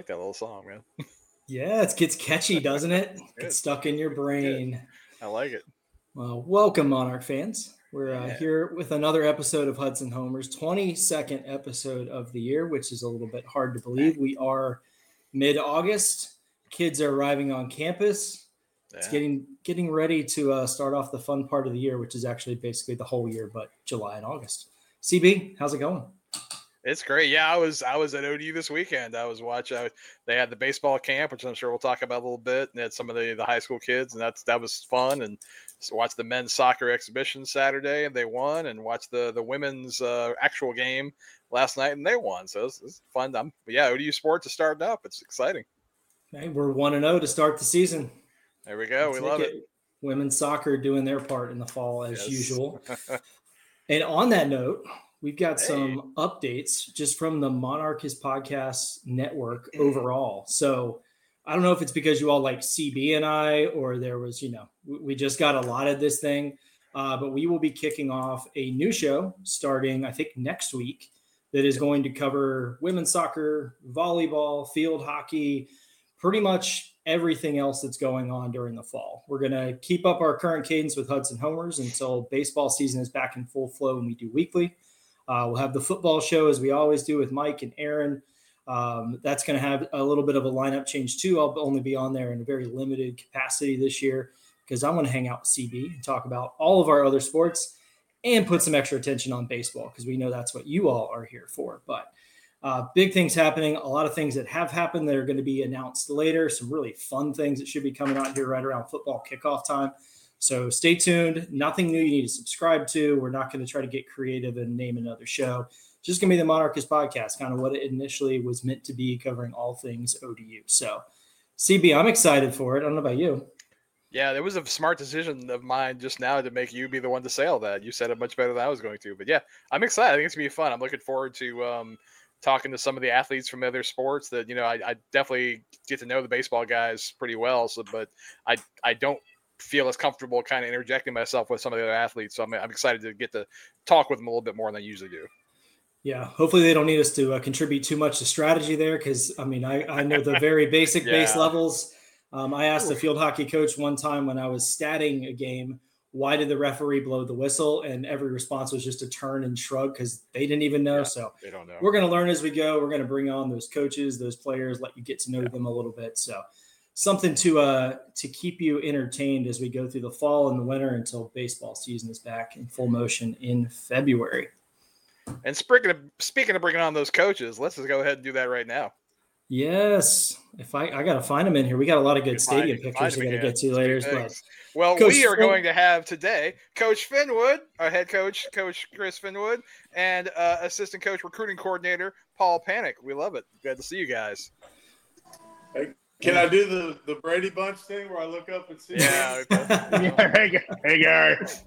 that little song, man. Yeah, it gets catchy, doesn't it? Gets stuck in your brain. I like it. Well, welcome, Monarch fans. We're here with another episode of Hudson Homers, 22nd episode of the year, which is a little bit hard to believe. We are mid-August. Kids are arriving on campus. It's getting ready to start off the fun part of the year, which is actually basically the whole year, but July and August. CB, how's it going? It's great. Yeah, I was at ODU this weekend. I was watching. They had the baseball camp, which I'm sure we'll talk about a little bit. And they had some of the high school kids, and that was fun. And so watched the men's soccer exhibition Saturday, and they won. And watched the women's actual game last night, and they won. So it's fun. ODU sports is starting up. It's exciting. Hey, we're 1-0 to start the season. There we go. We love it. Women's soccer doing their part in the fall as usual. And on that note, we've got some updates just from the Monarchist Podcast Network overall. So I don't know if it's because you all like CB and I, or there was, we just got a lot of this thing. But we will be kicking off a new show starting, I think, next week that is going to cover women's soccer, volleyball, field hockey, pretty much everything else that's going on during the fall. We're going to keep up our current cadence with Hudson Homers until baseball season is back in full flow and we do weekly. We'll have the football show as we always do with Mike and Aaron. That's going to have a little bit of a lineup change too. I'll only be on there in a very limited capacity this year because I want to hang out with CB and talk about all of our other sports and put some extra attention on baseball because we know that's what you all are here for. But big things happening, a lot of things that have happened that are going to be announced later, some really fun things that should be coming out here right around football kickoff time. So stay tuned. Nothing new you need to subscribe to. We're not going to try to get creative and name another show. It's just going to be the Monarchist Podcast, kind of what it initially was meant to be, covering all things ODU. So, CB, I'm excited for it. I don't know about you. Yeah, it was a smart decision of mine just now to make you be the one to say all that. You said it much better than I was going to. But, yeah, I'm excited. I think it's going to be fun. I'm looking forward to talking to some of the athletes from other sports that, I definitely get to know the baseball guys pretty well. But I don't feel as comfortable kind of interjecting myself with some of the other athletes. So I'm excited to get to talk with them a little bit more than I usually do. Yeah. Hopefully they don't need us to contribute too much to strategy there. Cause I know the very basic base levels. I asked a field hockey coach one time when I was statting a game, why did the referee blow the whistle? And every response was just a turn and shrug because they didn't even know. So they don't know. We're going to learn as we go. We're going to bring on those coaches, those players, let you get to know them a little bit. So something to keep you entertained as we go through the fall and the winter until baseball season is back in full motion in February. And speaking of bringing on those coaches, let's just go ahead and do that right now. Yes. If I got to find them in here. We got a lot of good stadium pictures we got to get to later. But well, we are going to have today Coach Finwood, our head coach, Coach Chris Finwood, and assistant coach recruiting coordinator Paul Panic. We love it. Glad to see you guys. Hey. Can I do the Brady Bunch thing where I look up and see? Yeah. Hey, guys.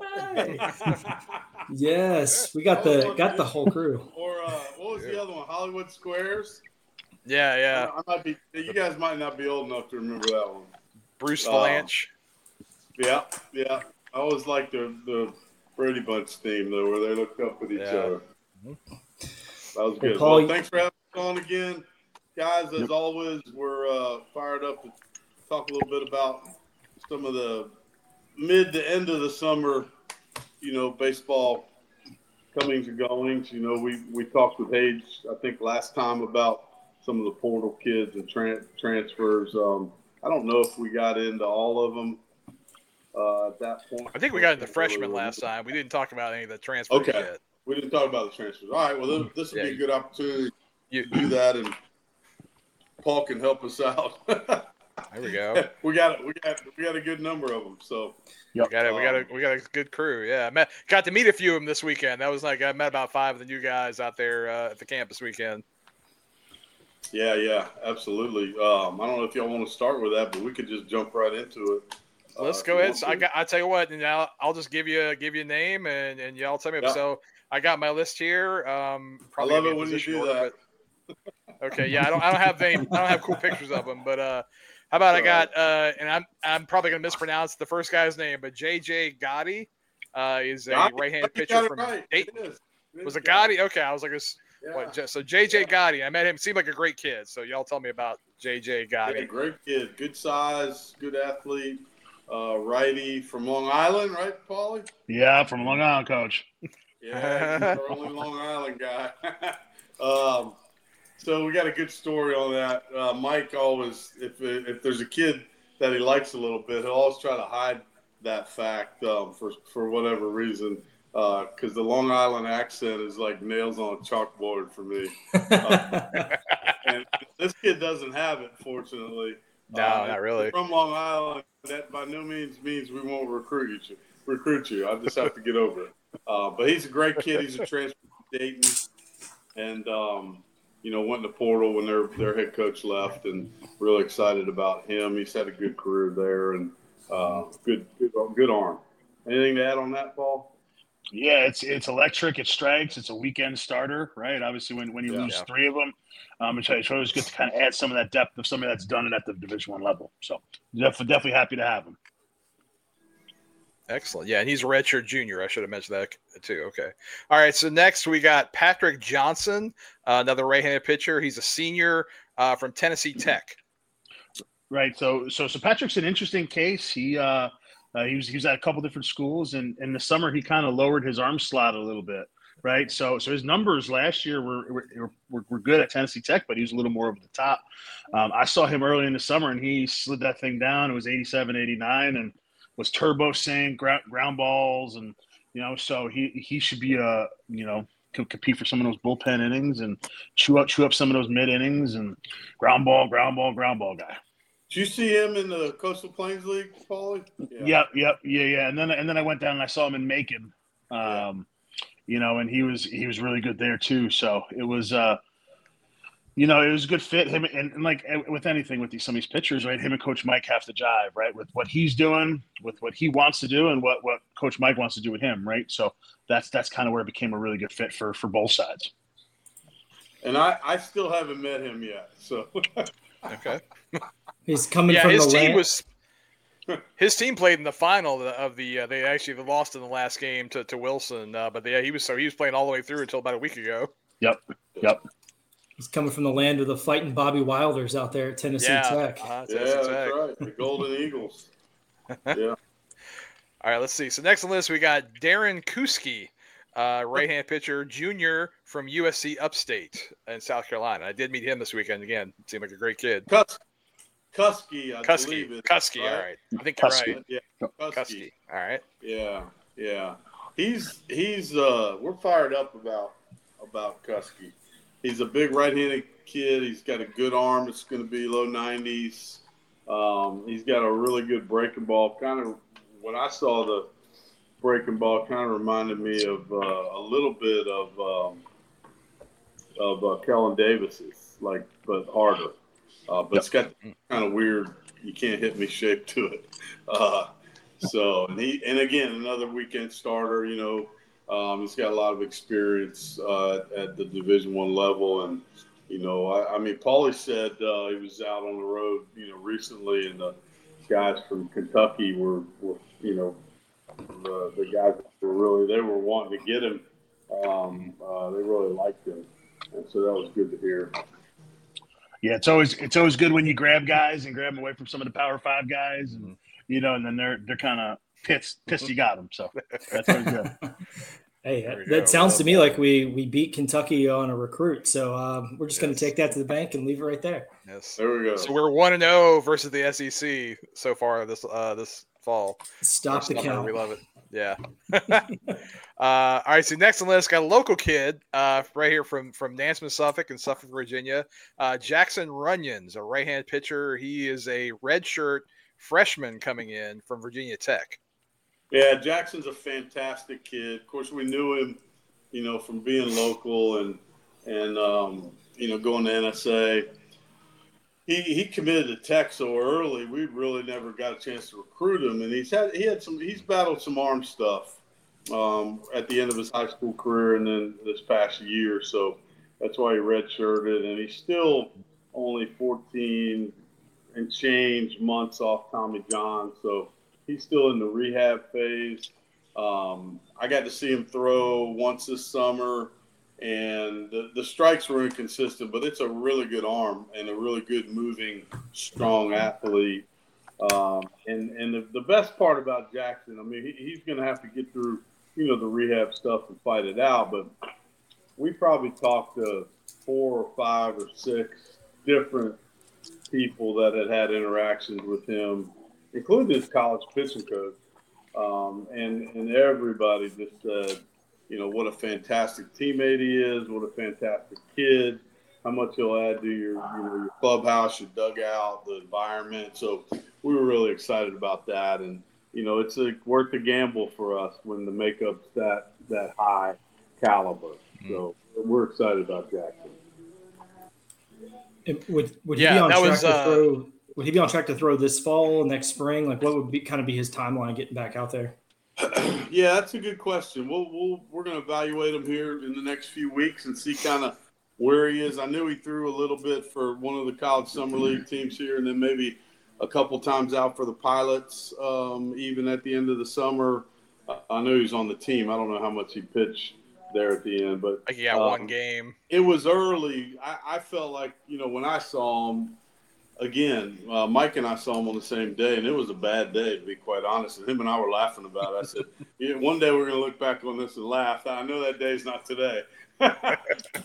Yes, we got the whole crew. Or what was the other one? Hollywood Squares. Yeah. You guys might not be old enough to remember that one. Bruce Valanche. Yeah. I always like the Brady Bunch theme though, where they looked up at each other. That was good. Paul, thanks for having us on again. Guys, as always, we're fired up to talk a little bit about some of the mid to end of the summer, baseball comings and goings. We talked with Hage, I think, last time about some of the portal kids and transfers. I don't know if we got into all of them at that point. I think we got into freshmen last time. We didn't talk about any of the transfers yet. We didn't talk about the transfers. All right, well, this would be a good opportunity to do that, and Paul can help us out. There we go. We got a good number of them. So we got a good crew. Yeah, got to meet a few of them this weekend. That was I met about 5 of the new guys out there at the camp this weekend. Yeah, absolutely. I don't know if y'all want to start with that, but we could just jump right into it. Let's go ahead. So I tell you what, and I'll just give you a name, and y'all tell me. Yeah. So I got my list here. I love it when you do that. Okay, yeah, I don't have cool pictures of them, but how about I got and I'm probably gonna mispronounce the first guy's name, but JJ Gotti is a right-handed pitcher from Dayton. Was it Gotti? Okay, I was like, Yeah. So JJ Gotti, I met him. Seemed like a great kid. So y'all tell me about JJ Gotti. Yeah, great kid, good size, good athlete, righty from Long Island, right, Paulie? Yeah, from Long Island, Coach. Yeah, he's our only Long Island guy. So we got a good story on that. Mike always, if there's a kid that he likes a little bit, he'll always try to hide that fact for whatever reason. Because the Long Island accent is like nails on a chalkboard for me. And this kid doesn't have it, fortunately. No, not really. From Long Island, that by no means we won't recruit you. I just have to get over it. But he's a great kid. He's a transfer from Dayton, and went in the portal when their head coach left, and really excited about him. He's had a good career there, and good arm. Anything to add on that, Paul? Yeah, it's electric. It's strengths. It's a weekend starter, right? Obviously, when you lose three of them, it's always good to kind of add some of that depth of somebody that's done it at the Division I level. So definitely happy to have him. Excellent. Yeah, and he's a redshirt junior. I should have mentioned that too. Okay. All right. So next we got Patrick Johnson, another right-handed pitcher. He's a senior from Tennessee Tech. Right. So Patrick's an interesting case. He was at a couple different schools, and in the summer he kind of lowered his arm slot a little bit. Right. So his numbers last year were good at Tennessee Tech, but he was a little more over the top. I saw him early in the summer, and he slid that thing down. It was 87, 89, and was turbo sync, ground balls, and so he should be compete for some of those bullpen innings and chew up some of those mid innings and ground ball guy. Did you see him in the Coastal Plains League, Paulie? Yeah. And then I went down and I saw him in Macon, and he was really good there too. So it was it was a good fit. Him and like with anything with some of these pitchers, right? Him and Coach Mike have to jive, right? With what he's doing, with what he wants to do, and what Coach Mike wants to do with him, right? So that's kind of where it became a really good fit for both sides. And I still haven't met him yet, so okay. He's coming from the land. His team played in the final of the. They actually lost in the last game to Wilson, but he was playing all the way through until about a week ago. Yep. He's coming from the land of the fighting Bobby Wilders out there at Tennessee Tech. Tennessee Tech. That's right. The Golden Eagles. Yeah. All right, let's see. So next on the list, we got Darren Kuski, right-hand pitcher, junior from USC Upstate in South Carolina. I did meet him this weekend. Again, seemed like a great kid. Kusky, I believe it. Kusky, right? all right. I think you're right. Yeah, Kusky. All right. Yeah. He's we're fired up about Kusky. He's a big right-handed kid. He's got a good arm. It's going to be low 90s. He's got a really good breaking ball. Kind of when I saw the breaking ball, kind of reminded me of a little bit of Kellen Davis's, but harder. But it's got kind of weird. You can't hit me shape to it. And again, another weekend starter. He's got a lot of experience at the Division I level, and Paulie said he was out on the road, recently, and the guys from Kentucky were the guys were wanting to get him. They really liked him, and so that was good to hear. Yeah, it's always good when you grab guys and grab them away from some of the Power 5 guys, and and then they're kind of pissed you got them. So that's always good. Hey, that sounds to me like we beat Kentucky on a recruit. So we're just going to take that to the bank and leave it right there. Yes, there we go. So we're 1-0 versus the SEC so far this fall. Stop the count. We love it. Yeah. All right. So next on the list, got a local kid right here from Nansemond, Suffolk, in Suffolk, Virginia. Jackson Runyons, a right-hand pitcher. He is a redshirt freshman coming in from Virginia Tech. Yeah, Jackson's a fantastic kid. Of course, we knew him, from being local and going to NSA. He committed to Tech so early, we really never got a chance to recruit him, and he's battled some arm stuff at the end of his high school career and then this past year. So that's why he redshirted, and he's still only 14 and change months off Tommy John. So he's still in the rehab phase. I got to see him throw once this summer, and the strikes were inconsistent, but it's a really good arm and a really good moving, strong athlete. And the best part about Jackson, I mean, he's going to have to get through, the rehab stuff and fight it out. But we probably talked to 4 or 5 or 6 different people that had interactions with him, including his college pitching coach. And everybody just said, what a fantastic teammate he is, what a fantastic kid, how much he'll add to your clubhouse, your dugout, the environment. So we were really excited about that. And, it's worth the gamble for us when the makeup's that high caliber. So we're excited about Jackson. Would he be on track to throw? Would he be on track to throw this fall, next spring? Like, what would be his timeline getting back out there? Yeah, that's a good question. We're going to evaluate him here in the next few weeks and see kind of where he is. I knew he threw a little bit for one of the college summer league teams here, and then maybe a couple times out for the Pilots, even at the end of the summer. I know he's on the team. I don't know how much he pitched there at the end, but one game. It was early. I felt like, when I saw him again, Mike and I saw him on the same day, and it was a bad day, to be quite honest. And him and I were laughing about it. I said, one day we're going to look back on this and laugh. I know that day's not today, but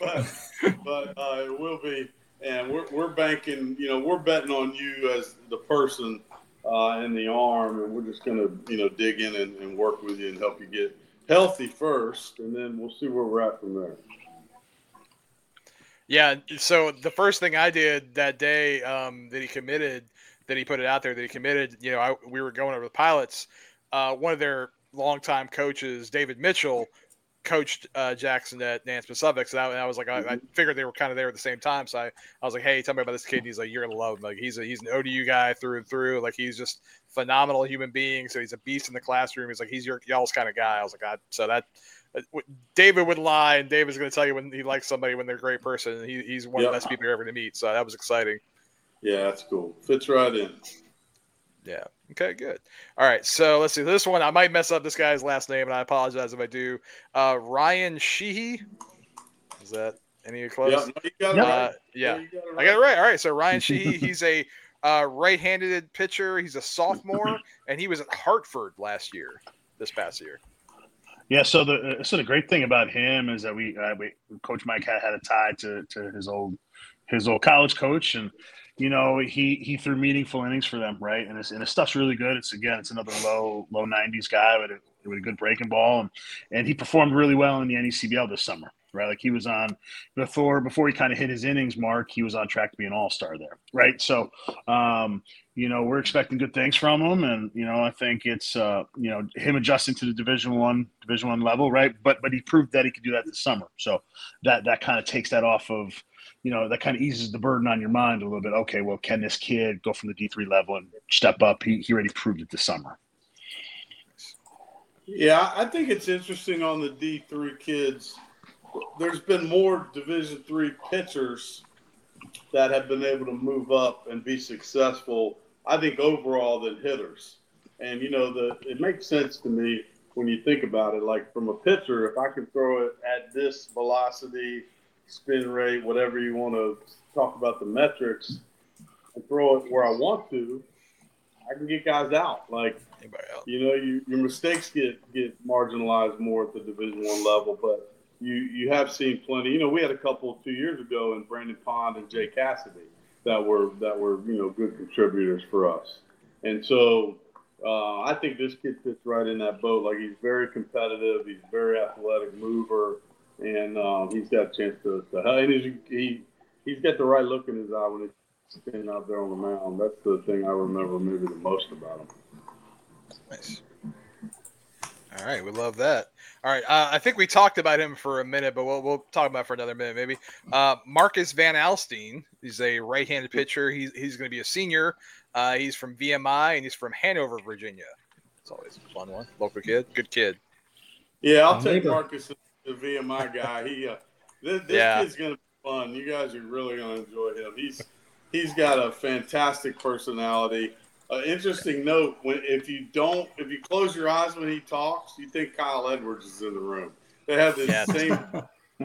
it will be. And we're banking, we're betting on you as the person in the arm, and we're just going to, dig in and work with you and help you get healthy first, and then we'll see where we're at from there. Yeah, so the first thing I did that day that he committed, that he put it out there, that he committed, we were going over the Pilots. One of their longtime coaches, David Mitchell, coached Jackson at Nance Pacific. So I was like, I figured they were kind of there at the same time. So I was like, hey, tell me about this kid. And he's like, you're gonna love him. Like he's an ODU guy through and through. Like he's just phenomenal human being. So he's a beast in the classroom. He's like, he's y'all's kind of guy. I was like, so that David would lie, and David's going to tell you when he likes somebody when they're a great person. And he's one of the best people you're ever going to meet. So that was exciting. Yeah, that's cool. Fits right in. Yeah. Okay, good. All right, so let's see. This one, I might mess up this guy's last name, and I apologize if I do. Ryan Sheehy. Is that any close? Yeah, you got it right. Yeah. You got it right. I got it right. All right, so Ryan Sheehy, he's a right-handed pitcher. He's a sophomore, and he was at Hartford this past year. Yeah, so the great thing about him is that we Coach Mike had a tie to his old college coach, and he threw meaningful innings for them, right? And his stuff's really good. It's another low 90s guy with a good breaking ball, and he performed really well in the NECBL this summer, right? Like he was on before he kind of hit his innings mark, he was on track to be an all-star there, right? So we're expecting good things from him, and I think it's him adjusting to the Division I level, right? But he proved that he could do that this summer, so that kind of takes that off of. That kind of eases the burden on your mind a little bit. Okay, well, can this kid go from the D3 level and step up? He already proved it this summer. Yeah, I think it's interesting on the D3 kids. There's been more Division III pitchers that have been able to move up and be successful, I think, overall than hitters. And, it makes sense to me when you think about it. Like, from a pitcher, if I can throw it at this velocity, spin rate, whatever you want to talk about the metrics, and throw it where I want to, I can get guys out. Like, your mistakes get marginalized more at the Division I level, but you have seen plenty. We had a couple 2 years ago in Brandon Pond and Jay Cassidy that were good contributors for us. And so I think this kid fits right in that boat. Like, he's very competitive, he's a very athletic mover. And he's got a chance to and he's got the right look in his eye when he's standing out there on the mound. That's the thing I remember maybe the most about him. Nice. All right, we love that. All right, I think we talked about him for a minute, but we'll talk about it for another minute maybe. Marcus Van Alstyne, he's a right-handed pitcher. He's going to be a senior. He's from VMI, and he's from Hanover, Virginia. It's always a fun one. Local kid, good kid. Yeah, I'll take Marcus. The VMI guy, this kid's gonna be fun. You guys are really gonna enjoy him. He's got a fantastic personality. Interesting note: if you close your eyes when he talks, you think Kyle Edwards is in the room. They have the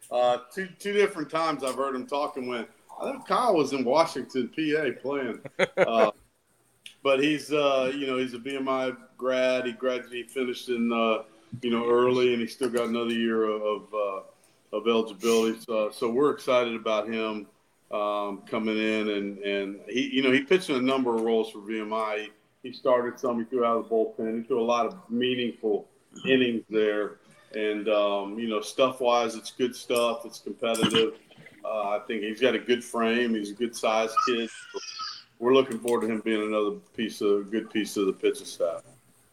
Two different times I've heard him talking when I think Kyle was in Washington, PA, playing. But he's he's a BMI grad. He finished in early, and he still got another year of eligibility. So we're excited about him coming in, and he pitched in a number of roles for VMI. He started some. He threw out of the bullpen. He threw a lot of meaningful innings there. And stuff-wise, it's good stuff. It's competitive. I think he's got a good frame. He's a good-sized kid. We're looking forward to him being another good piece of the pitching staff.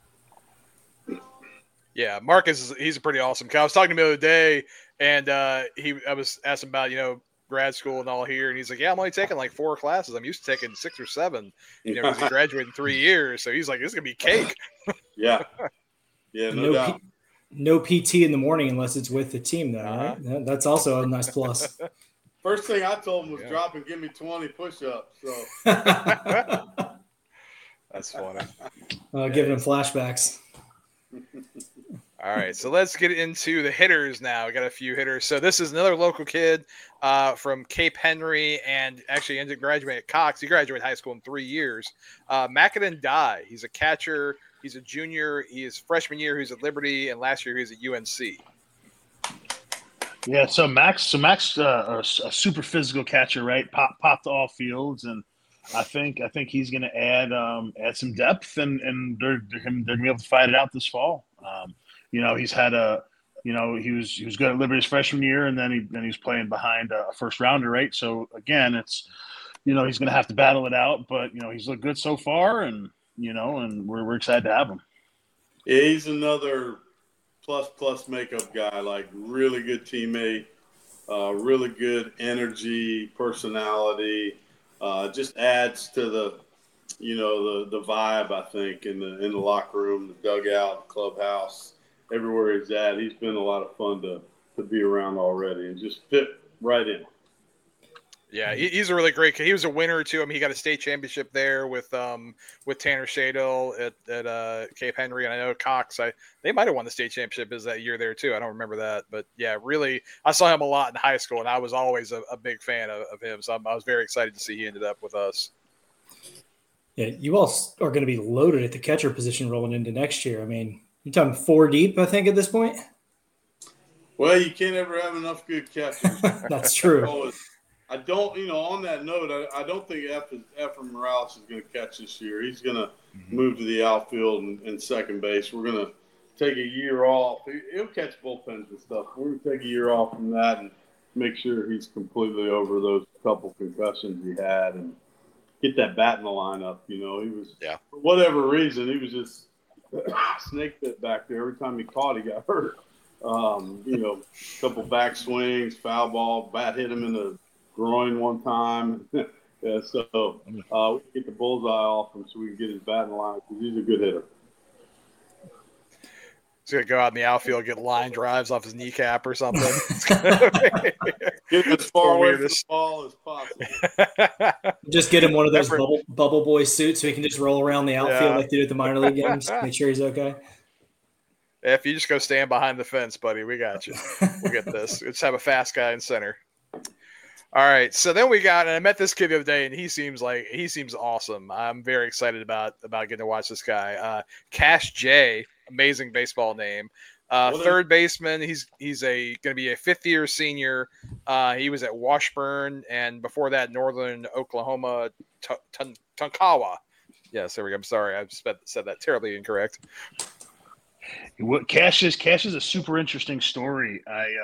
Yeah, Marcus, he's a pretty awesome guy. I was talking to him the other day, and I was asking about, grad school and all here, and he's like, yeah, I'm only taking like 4 classes. I'm used to taking 6 or 7, because he graduated in 3 years. So he's like, this is going to be cake. Yeah. Yeah, no doubt. No PT in the morning unless it's with the team, though, right? That's also a nice plus. First thing I told him was drop and give me 20 push-ups. So that's funny. Giving him flashbacks. All right, so let's get into the hitters now. We got a few hitters. So this is another local kid from Cape Henry, and actually ended graduating at Cox. He graduated high school in 3 years. Macadon Dye. He's a catcher. He's a junior. His freshman year, he was at Liberty, and last year he was at UNC. Yeah, so Max, a super physical catcher, right? Pop to all fields, and I think he's going to add some depth, and they're going to be able to fight it out this fall. He's had he was good at Liberty's freshman year, and then he was playing behind a first rounder, right? So again, it's he's going to have to battle it out, but he's looked good so far, and and we're excited to have him. Yeah, he's another plus makeup guy, like really good teammate, really good energy, personality, just adds to the vibe, I think, in the locker room, the dugout, the clubhouse, everywhere he's at. He's been a lot of fun to be around already and just fit right in. Yeah, he's a really great kid. He was a winner too. I mean, he got a state championship there with Tanner Shadle at Cape Henry, and I know Cox. They might have won the state championship that year there too. I don't remember that, but yeah, really, I saw him a lot in high school, and I was always a big fan of him. So I was very excited to see he ended up with us. Yeah, you all are going to be loaded at the catcher position rolling into next year. I mean, you're talking 4 deep, I think, at this point. Well, you can't ever have enough good catchers. That's true. I don't, on that note, I don't think Ephraim Morales is going to catch this year. He's going to move to the outfield and second base. We're going to take a year off. He'll catch bullpens and stuff. We're going to take a year off from that and make sure he's completely over those couple concussions he had and get that bat in the lineup. He was, for whatever reason, he was just snake bit back there. Every time he caught, he got hurt. Couple back swings, foul ball, bat hit him in the groin one time. So we get the bullseye off him so we can get his bat in the line because he's a good hitter. He's going to go out in the outfield, get line drives off his kneecap or something. Get him as far away from the ball as possible. Just get him one of those bubble boy suits so he can just roll around the outfield like they do at the minor league games. Make sure he's okay. If you just go stand behind the fence, buddy, we got you. We'll get this. Let's have a fast guy in center. All right, so then and I met this kid the other day, and he seems awesome. I'm very excited about getting to watch this guy. Cash J, amazing baseball name. Third baseman. He's going to be a 5th-year senior. He was at Washburn, and before that, Northern Oklahoma, Tonkawa. Yes, there we go. I'm sorry, I said that terribly incorrect. Cash is a super interesting story.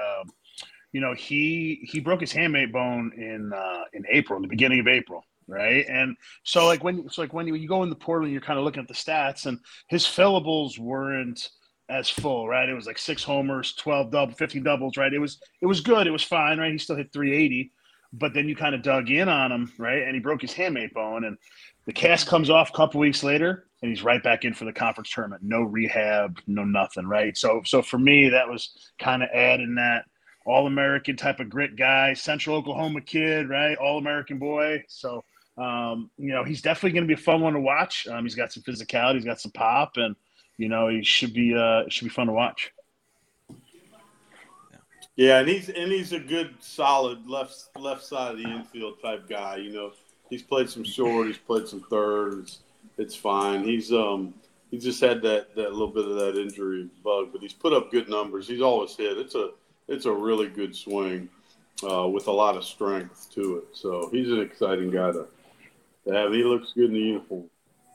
He broke his hamate bone in April, in the beginning of April, right? And so when you go in the portal and you're kind of looking at the stats, and his fillables weren't as full, right? It was like 6 homers, 15 doubles, right? It was good, it was fine, right? He still hit 380, but then you kind of dug in on him, right? And he broke his hamate bone, and the cast comes off a couple weeks later, and he's right back in for the conference tournament. No rehab, no nothing, right? So for me, that was kind of adding that All-American type of grit guy, Central Oklahoma kid, right? All-American boy. So, he's definitely going to be a fun one to watch. He's got some physicality, he's got some pop, and he should be fun to watch. Yeah, and he's a good, solid left side of the infield type guy. You know, he's played some short, he's played some third. It's fine. He just had that little bit of that injury bug, but he's put up good numbers. He's always hit. It's a really good swing with a lot of strength to it. So he's an exciting guy to have. He looks good in the uniform.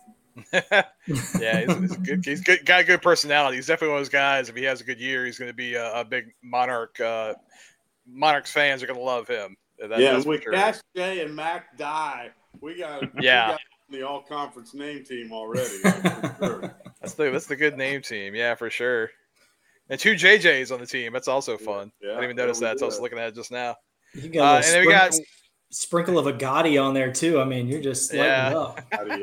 Yeah, he's good. He's good. Got a good personality. He's definitely one of those guys. If he has a good year, he's going to be a big Monarch. Monarchs fans are going to love him. That's with sure. Cash J and Mac Dye, we got the all conference name team already. Sure. That's the good name team. Yeah, for sure. And 2 JJs on the team. That's also fun. Yeah, I didn't even notice that. So I was looking at it just now. You got and then we got sprinkle of a Gotti on there too. I mean, you're just lighting up.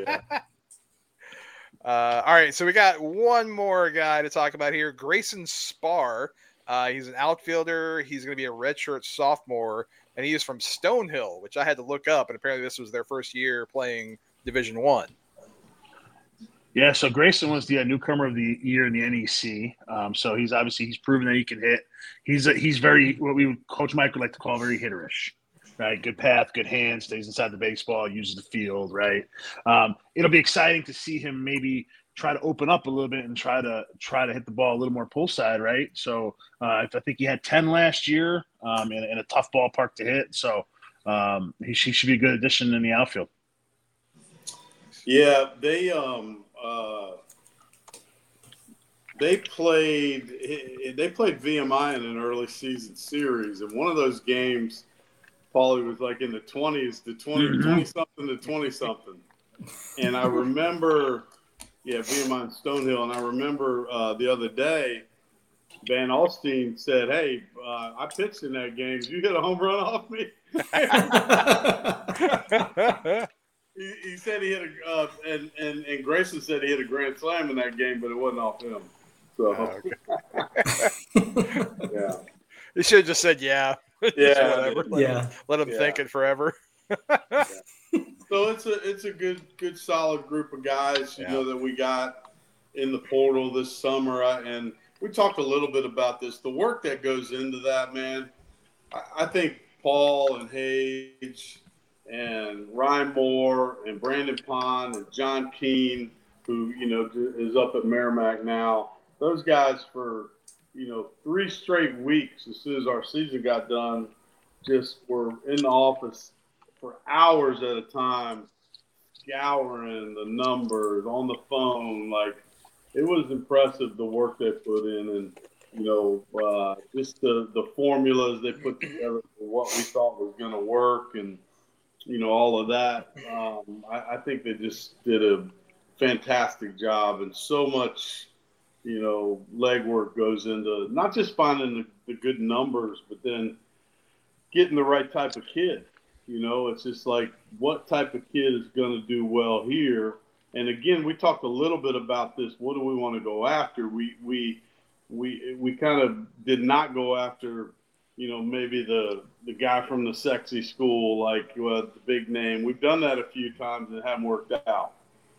All right, so we got one more guy to talk about here, Grayson Spar. He's an outfielder. He's going to be a redshirt sophomore, and he is from Stonehill, which I had to look up, and apparently this was their first year playing Division I. Yeah, so Grayson was the newcomer of the year in the NEC. So he's proven that he can hit. He's very what Coach Mike would like to call very hitterish. Right, good path, good hands, stays inside the baseball, uses the field. Right, it'll be exciting to see him maybe try to open up a little bit and try to hit the ball a little more pull side. Right, so I think he had 10 last year in a tough ballpark to hit. So he should be a good addition in the outfield. Yeah, they played VMI in an early season series, and one of those games. Paulie was like in the 20s, the 20-something to 20-something. And I remember, being on Stonehill, and I remember the other day, Van Alstyne said, hey, I pitched in that game. Did you hit a home run off me? he said he hit and Grayson said he hit a grand slam in that game, but it wasn't off him. So, yeah. He should have just said, yeah. Yeah, let them think it forever. So it's a good solid group of guys, you know, that we got in the portal this summer, and we talked a little bit about this. The work that goes into that, man. I think Paul and Hage and Ryan Moore and Brandon Pond and John Keene, who is up at Merrimack now. Those guys for 3 straight weeks as soon as our season got done, just were in the office for hours at a time, scouring the numbers on the phone. Like, it was impressive the work they put in, and just the formulas they put together for what we thought was going to work, and all of that. I think they just did a fantastic job, and so much legwork goes into not just finding the good numbers, but then getting the right type of kid. It's just like, what type of kid is going to do well here? And again, we talked a little bit about this. What do we want to go after? We kind of did not go after, maybe the guy from the sexy school, like the big name. We've done that a few times and it hasn't worked out.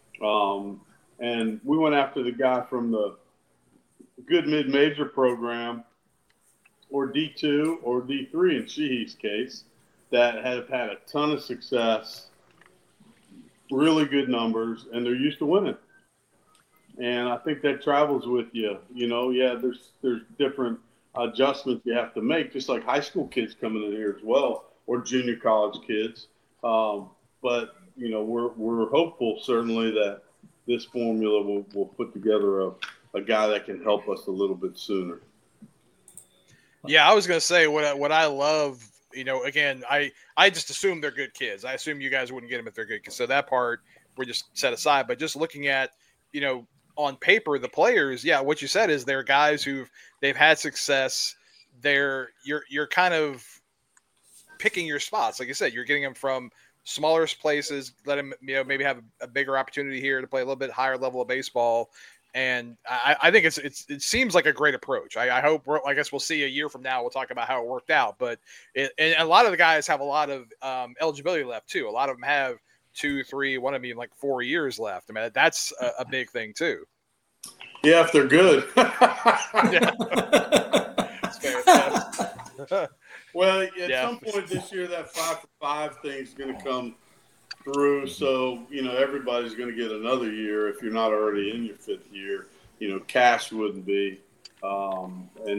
And we went after the guy from the good mid-major program, or D2 or D3 in Sheehy's case, that have had a ton of success, really good numbers, and they're used to winning. And I think that travels with you. There's different adjustments you have to make, just like high school kids coming in here as well, or junior college kids. But we're hopeful certainly that this formula will put together a guy that can help us a little bit sooner. Yeah, I was going to say what I love, again, I just assume they're good kids. I assume you guys wouldn't get them if they're good kids. So that part we're just set aside. But just looking at, on paper, the players, what you said is they're guys they've had success. You're kind of picking your spots. Like you said, you're getting them from smaller places, let them maybe have a bigger opportunity here to play a little bit higher level of baseball. And I think it seems like a great approach. I hope I guess we'll see a year from now. We'll talk about how it worked out. But and a lot of the guys have a lot of eligibility left too. A lot of them have 2, 3, one of them like 4 years left. I mean, that's a big thing too. Yeah, if they're good. It's fair. Well, at some point this year, that 5 for 5 thing is going to come through. So, everybody's going to get another year if you're not already in your 5th year. Cash wouldn't be. But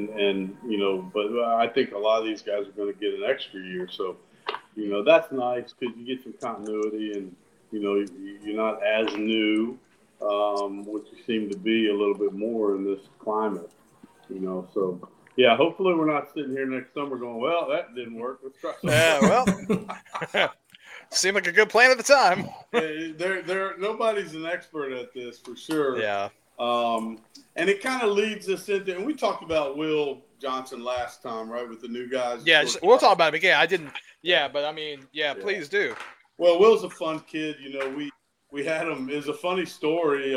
I think a lot of these guys are going to get an extra year. So, that's nice because you get some continuity and, you're not as new, which you seem to be a little bit more in this climate, So, yeah, hopefully we're not sitting here next summer going, well, that didn't work. Let's try something. Well, seemed like a good plan at the time. Nobody's an expert at this for sure. Yeah. And it kind of leads us into, and we talked about Will Johnson last time, right, with the new guys. Yeah, we'll talk about him again. I didn't. Yeah, but I mean, please do. Well, Will's a fun kid. We had him. It's a funny story.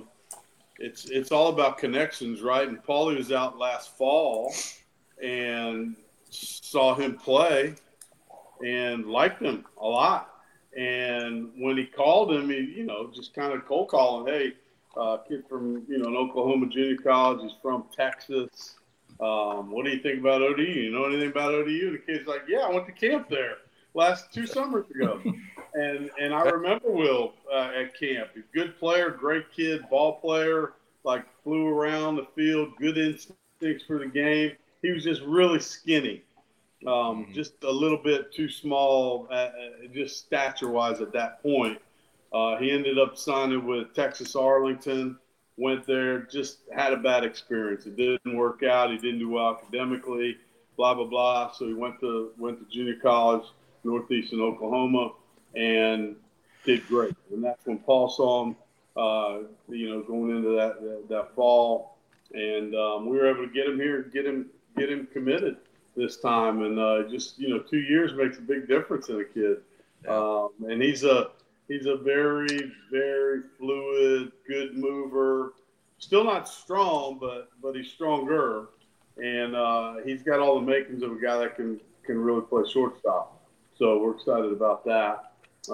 It's all about connections, right? And Paulie was out last fall and saw him play and liked him a lot. And when he called him, he, just kind of cold calling, hey, kid from, an Oklahoma junior college. He's from Texas. What do you think about ODU? You know anything about ODU? And the kid's like, yeah, I went to camp there last 2 summers ago. And I remember Will at camp. He's a good player, great kid, ball player, flew around the field, good instincts for the game. He was just really skinny, just a little bit too small, just stature-wise at that point. He ended up signing with Texas Arlington, went there, just had a bad experience. It didn't work out. He didn't do well academically, blah, blah, blah. So he went to junior college, Northeastern Oklahoma, and did great. And that's when Paul saw him, going into that fall. And we were able to get him here, get him committed this time. And just 2 years makes a big difference in a kid. And he's a very, very fluid, good mover. Still not strong, but he's stronger. And he's got all the makings of a guy that can really play shortstop. So we're excited about that.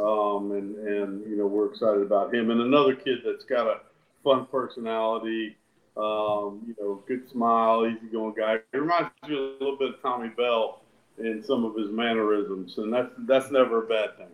We're excited about him. And another kid that's got a fun personality, good smile, easygoing guy. He reminds me a little bit of Tommy Bell in some of his mannerisms. And that's never a bad thing.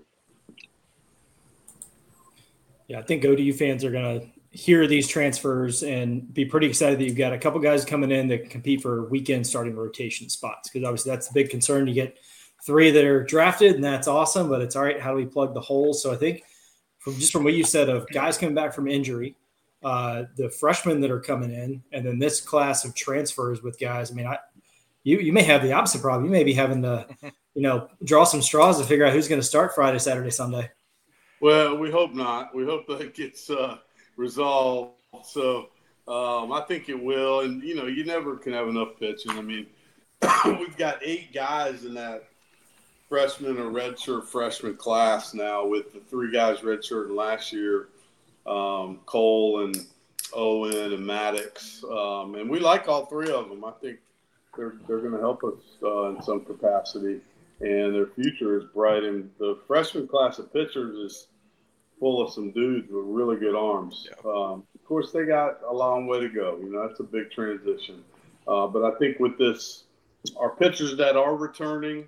Yeah, I think ODU fans are going to hear these transfers and be pretty excited that you've got a couple guys coming in that compete for weekend starting rotation spots, because obviously that's the big concern. You get 3 that are drafted, and that's awesome, but it's all right. How do we plug the holes? So I think from what you said of guys coming back from injury, the freshmen that are coming in, and then this class of transfers with guys, I mean, you may have the opposite problem. You may be having to, draw some straws to figure out who's going to start Friday, Saturday, Sunday. Well, we hope not. We hope that gets resolved. So I think it will. And, you never can have enough pitching. I mean, we've got 8 guys in that freshman or redshirt freshman class now, with the 3 guys redshirting last year, Cole and Owen and Maddox. And we like all 3 of them. I think they're going to help us in some capacity. And their future is bright. And the freshman class of pitchers is full of some dudes with really good arms. Yeah. Of course, they got a long way to go. That's a big transition. But I think with this, our pitchers that are returning,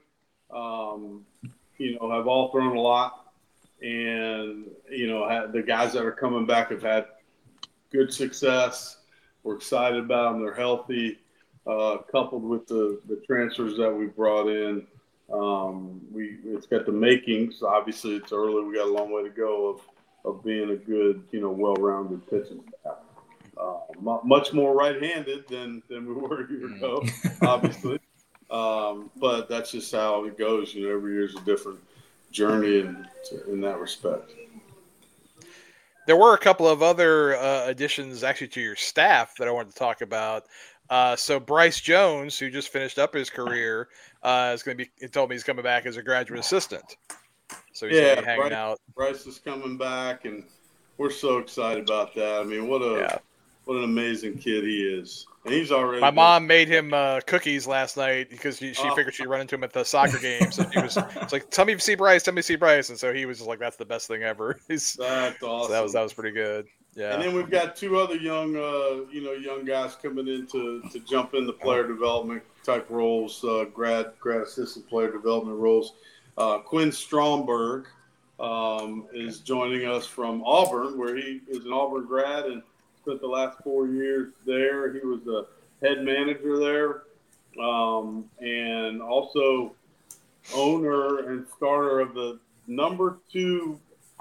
have all thrown a lot. And, the guys that are coming back have had good success. We're excited about them. They're healthy, coupled with the transfers that we brought in. It's got the makings. Obviously, it's early. We got a long way to go of being a good, well-rounded pitching staff. Much more right-handed than we were a year ago, obviously. But that's just how it goes. Every year's a different journey in that respect. There were a couple of other additions actually to your staff that I wanted to talk about. So Bryce Jones, who just finished up his career, is going to be. He told me he's coming back as a graduate assistant. So he's going to be hanging out. Bryce is coming back, and we're so excited about that. I mean, what an amazing kid he is. And he's already. My mom made him cookies last night because she figured she'd run into him at the soccer game. So she was like, "Tell me if you see Bryce. Tell me to see Bryce." And so he was just like, "That's the best thing ever." That's awesome. So that was pretty good. Yeah. And then we've got two other young guys coming in to jump in the player development type roles, grad assistant player development roles. Quinn Stromberg is joining us from Auburn, where he is an Auburn grad and spent the last 4 years there. He was the head manager there, and also owner and starter of the number 2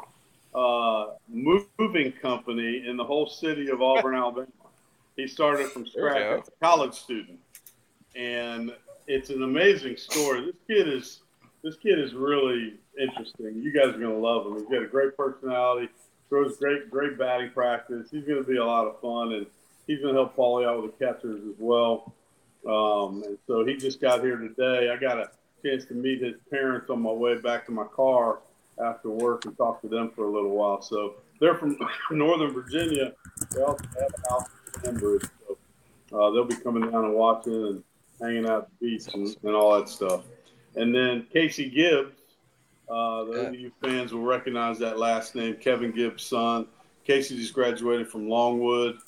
moving company in the whole city of Auburn, Alabama. He started from scratch as a college student, and it's an amazing story. This kid is really interesting. You guys are going to love him. He's got a great personality, throws great batting practice. He's going to be a lot of fun, and he's going to help Paulie out with the catchers as well. And so he just got here today. I got a chance to meet his parents on my way back to my car after work and talk to them for a little while. So they're from Northern Virginia. They also have a house in Cambridge. So they'll be coming down and watching and hanging out at the beach and all that stuff. And then Casey Gibbs, those of you fans will recognize that last name, Kevin Gibbs' son. Casey just graduated from Longwood,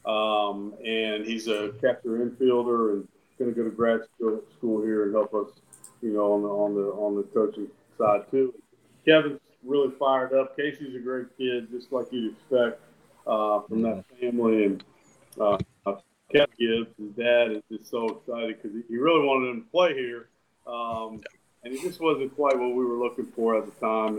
and he's a catcher infielder and going to go to grad school here and help us, on the coaching side too. Kevin's really fired up. Casey's a great kid, just like you'd expect from that family. And Kevin Gibbs, his dad, is just so excited because he really wanted him to play here. And he just wasn't quite what we were looking for at the time.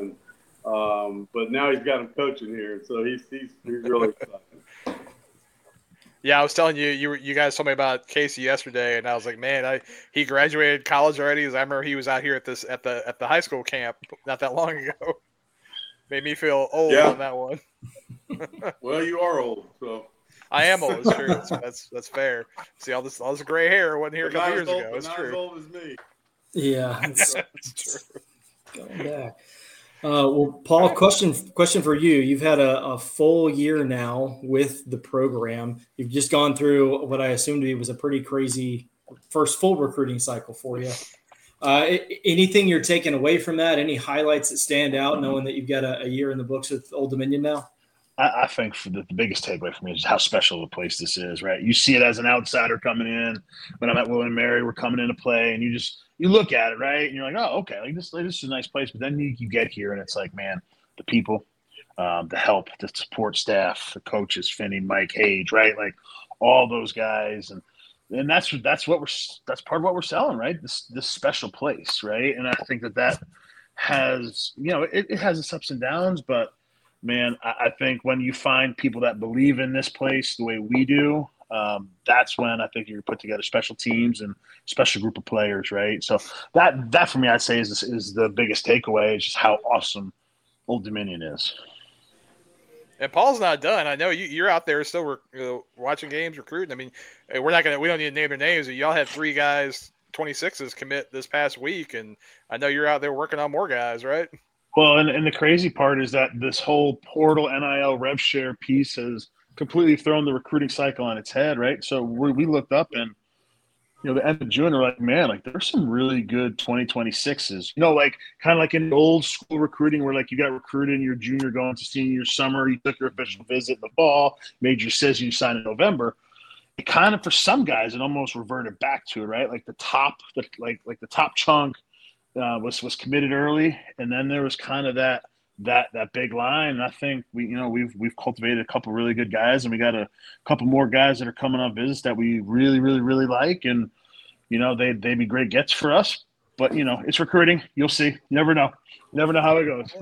And but now he's got him coaching here, so he's really excited. Yeah, I was telling you guys told me about Casey yesterday, and I was like, man, he graduated college already. I remember he was out here at the high school camp not that long ago. Made me feel old on that one. Well, you are old, so I am old. It's true. That's fair. See all this gray hair wasn't here a couple years ago. It's true. Not as old as me. Yeah, it's true. Going back. Well, Paul, question for you. You've had a full year now with the program. You've just gone through what I assumed was a pretty crazy first full recruiting cycle for you. Anything you're taking away from that? Any highlights that stand out, knowing that you've got a year in the books with Old Dominion now? I think the biggest takeaway for me is how special of a place this is, right? You see it as an outsider coming in. When I'm at William & Mary, we're coming in to play, and you look at it, right? And you're like, oh, okay, this is a nice place. But then you get here, and it's like, man, the people, the help, the support staff, the coaches, Finney, Mike, Hage, right? Like all those guys, and that's part of what we're selling, right? This special place, right? And I think that has, it has its ups and downs, but man, I think when you find people that believe in this place the way we do, that's when I think you put together special teams and special group of players, right? So that for me, I'd say is the biggest takeaway, is just how awesome Old Dominion is. And Paul's not done. I know you're out there still watching games, recruiting. I mean, we don't need to name their names. Y'all had 3 guys, 26s commit this past week, and I know you're out there working on more guys, right? Well, and the crazy part is that this whole portal NIL rev share piece has completely thrown the recruiting cycle on its head, right? So we looked up and, the end of June, we're like, man, like there's some really good 2026s, like kind of like in old school recruiting where like you got recruited in your junior going to senior summer, you took your official visit in the fall, made your decision, you signed in November. It kind of, for some guys, it almost reverted back to it, right? Like the top chunk was committed early, and then there was kind of that big line. And I think we've cultivated a couple really good guys, and we got a couple more guys that are coming on visits that we really, really, really like, and they'd be great gets for us. But it's recruiting. You'll see. You never know how it goes.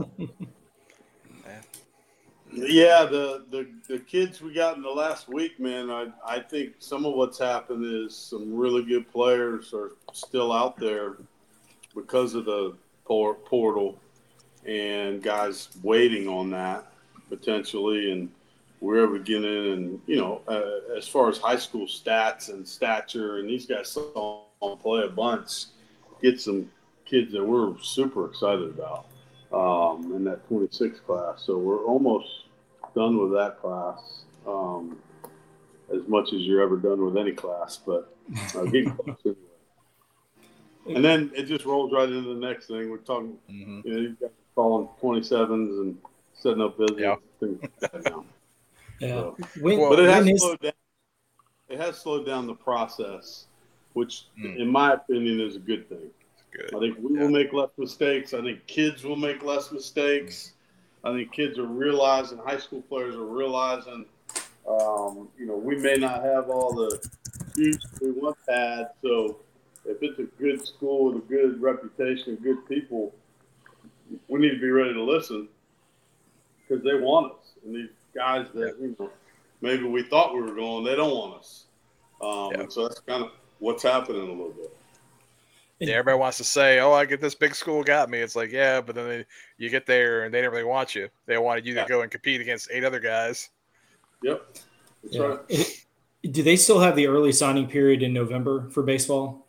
Yeah, the kids we got in the last week, man. I think some of what's happened is some really good players are still out there because of the portal, and guys waiting on that potentially, and we're beginning, and as far as high school stats and stature, and these guys don't play a bunch, get some kids that we're super excited about in that 26 class. So we're almost done with that class, as much as you're ever done with any class, but getting close anyway. And then it just rolls right into the next thing. We're talking, you've got calling 27s and setting up visits, things like that now. Yeah. So, When, but it when has his, slowed down. It has slowed down the process, which, in my opinion, is a good thing. Good. I think we will make less mistakes. I think kids will make less mistakes. I think kids are realizing, high school players are realizing, we may not have all the future we once had. So if it's a good school with a good reputation, good people, we need to be ready to listen because they want us. And these guys that maybe we thought we were going, they don't want us. And so that's kind of what's happening a little bit. Yeah, everybody wants to say, "Oh, I get this big school got me." It's like, yeah, but then you get there and they didn't really want you. They wanted you to go and compete against 8 other guys. Yep, that's right. Do they still have the early signing period in November for baseball?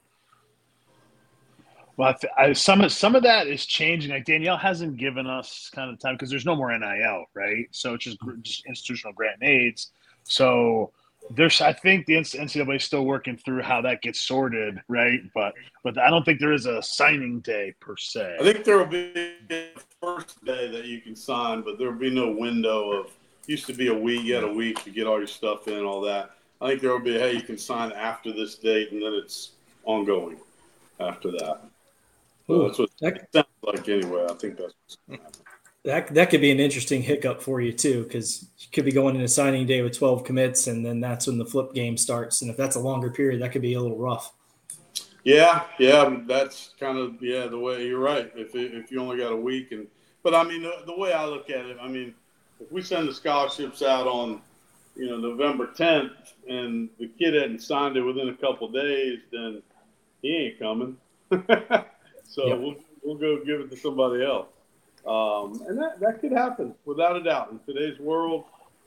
Well, some of that is changing. Like Danielle hasn't given us kind of time because there's no more NIL, right? So it's just institutional grant and aids. So I think the NCAA is still working through how that gets sorted, right? But I don't think there is a signing day per se. I think there will be the first day that you can sign, but there will be no window of. Used to be a week. You had a week to get all your stuff in, all that. I think there will be, hey, you can sign after this date, and then it's ongoing after that. So that's what it sounds like anyway. I think that's what's going to happen. That could be an interesting hiccup for you too, because you could be going into signing day with 12 commits, and then that's when the flip game starts. And if that's a longer period, that could be a little rough. Yeah, that's kind of the way you're right. If you only got a week, but I mean the way I look at it, I mean if we send the scholarships out on November 10th and the kid hadn't signed it within a couple of days, then he ain't coming. So we'll go give it to somebody else. And that could happen without a doubt in today's world.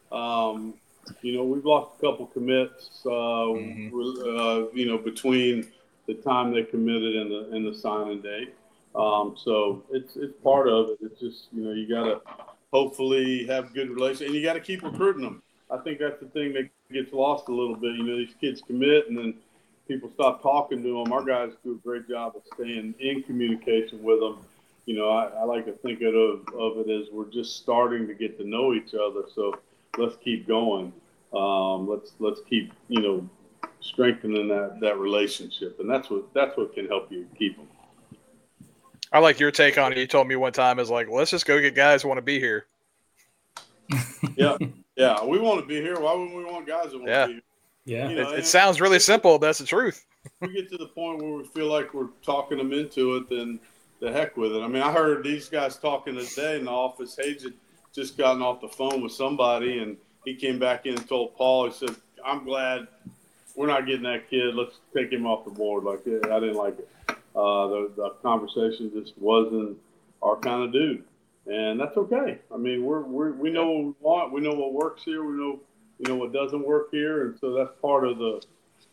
We've lost a couple commits, between the time they committed and the signing date. So it's part of it. It's just, you got to hopefully have good relations, and you got to keep recruiting them. I think that's the thing that gets lost a little bit. These kids commit and then people stop talking to them. Our guys do a great job of staying in communication with them. I like to think of it as we're just starting to get to know each other. So let's keep going. Let's keep, strengthening that relationship. And that's what can help you keep them. I like your take on it. You told me one time is like, let's just go get guys who want to be here. Yeah. We want to be here. Why wouldn't we want guys that want to be here? Yeah. It sounds really simple, but that's the truth. We get to the point where we feel like we're talking them into it, then the heck with it. I mean, I heard these guys talking today in the office. Hayes had just gotten off the phone with somebody, and he came back in and told Paul, he said, I'm glad we're not getting that kid. Let's take him off the board. Like, I didn't like it. The conversation just wasn't our kind of dude. And that's okay. I mean, we know what we want. We know what works here. We know what doesn't work here. And so that's part of the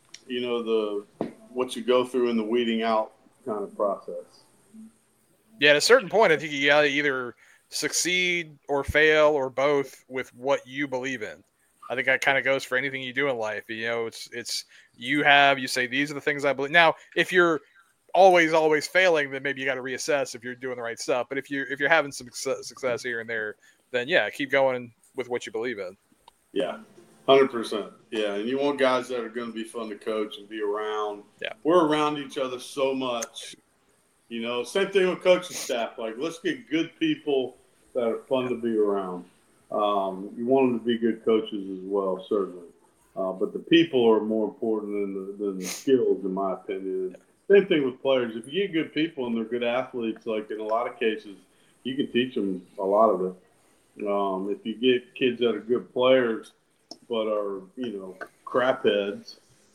what you go through in the weeding out kind of process. Yeah, at a certain point, I think you got to either succeed or fail or both with what you believe in. I think that kind of goes for anything you do in life. It's you say, these are the things I believe. Now, if you're always failing, then maybe you got to reassess if you're doing the right stuff. But if you're having some success here and there, then keep going with what you believe in. Yeah. 100%. Yeah, and you want guys that are going to be fun to coach and be around. Yeah. We're around each other so much. Same thing with coaching staff. Like, let's get good people that are fun to be around. You want them to be good coaches as well, certainly. But the people are more important than the skills, in my opinion. Same thing with players. If you get good people and they're good athletes, like in a lot of cases, you can teach them a lot of it. If you get kids that are good players but are, crap heads,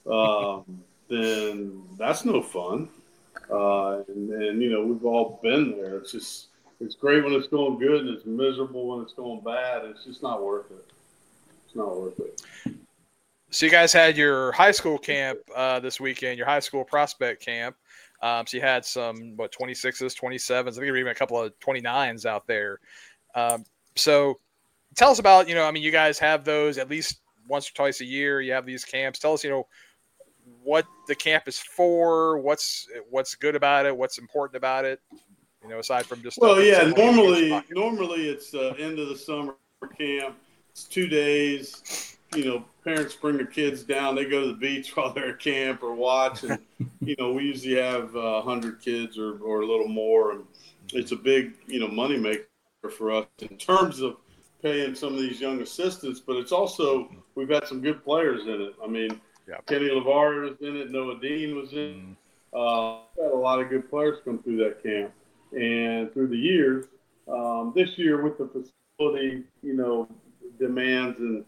then that's no fun. And we've all been there. It's great when it's going good and it's miserable when it's going bad. It's just not worth it. It's not worth it. So you guys had your high school camp this weekend, your high school prospect camp. So you had some, 26s, 27s. I think there were even a couple of 29s out there. So tell us about, you guys have those at least once or twice a year. You have these camps. Tell us, what the camp is for, what's good about it, what's important about it, aside from just. Well, normally it's end of the summer camp It's 2 days. Parents bring their kids down. They go to the beach while they're at camp or watch. And, we usually have 100 kids or a little more. And it's a big, money maker for us in terms of paying some of these young assistants. But it's also, we've got some good players in it. I mean, Kenny LeVar was in it. Noah Dean was in it. Had a lot of good players come through that camp. And through the years, this year with the facility, demands and,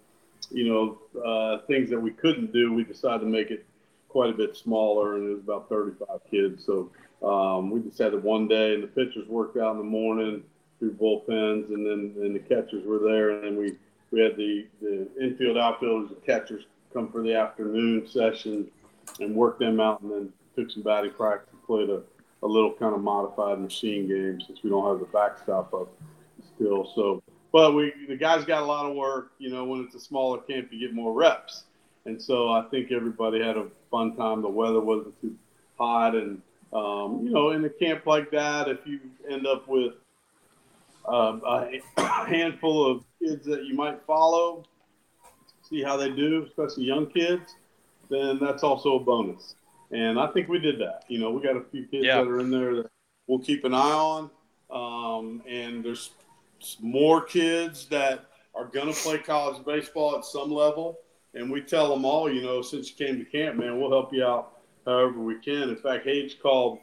things that we couldn't do, we decided to make it quite a bit smaller, and it was about 35 kids. So we just had it one day, and the pitchers worked out in the morning through bullpens, and then the catchers were there, and then we had the infield outfielders and catchers come for the afternoon session and work them out, and then took some batting practice and played a little kind of modified machine game since we don't have the backstop up still. So, but the guys got a lot of work. When it's a smaller camp, you get more reps. And so I think everybody had a fun time. The weather wasn't too hot. And, in a camp like that, if you end up with a handful of kids that you might follow, see how they do, especially young kids, then that's also a bonus. And I think we did that. We got a few kids that are in there that we'll keep an eye on. And there's more kids that are going to play college baseball at some level. And we tell them all, since you came to camp, man, we'll help you out however we can. In fact, Hayes called,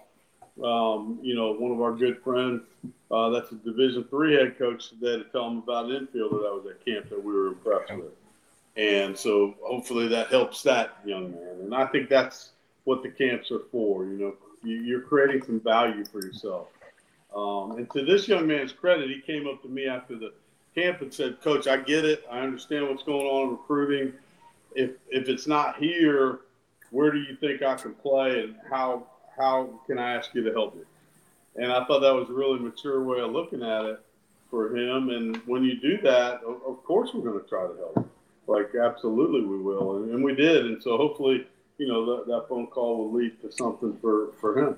one of our good friends, that's a Division III head coach today, to tell him about an infielder that was at camp that we were impressed with. And so hopefully that helps that young man. And I think that's what the camps are for. You're creating some value for yourself. And to this young man's credit, he came up to me after the camp and said, "Coach, I get it. I understand what's going on in recruiting. If it's not here, where do you think I can play, and how can I ask you to help me?" And I thought that was a really mature way of looking at it for him. And when you do that, of course we're going to try to help. Like, absolutely we will. And we did. And so hopefully, that phone call will lead to something for him.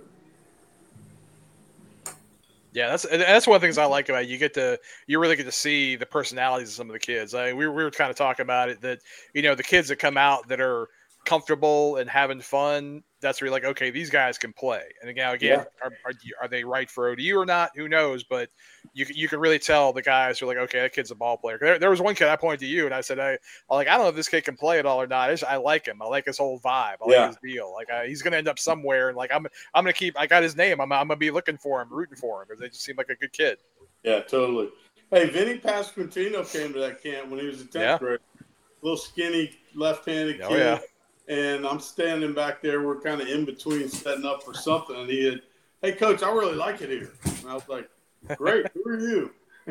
Yeah, that's one of the things I like about it. You really get to see the personalities of some of the kids. We were kind of talking about it, that the kids that come out that are comfortable and having fun, that's where you're like, okay, these guys can play. And again, are they right for ODU or not? Who knows? But you can really tell the guys are like, okay, that kid's a ball player. There was one kid I pointed to you and I said, I don't know if this kid can play at all or not. I like him. I like his whole vibe. I like his deal. He's going to end up somewhere. And I'm going to I got his name. I'm going to be looking for him, rooting for him, because they just seem like a good kid. Yeah, totally. Hey, Vinny Pasquantino came to that camp when he was in 10th grade. Little skinny left-handed kid. Yeah. And I'm standing back there. We're kind of in between setting up for something. And he had, "Hey, Coach, I really like it here." And I was like, "Great. Who are you?"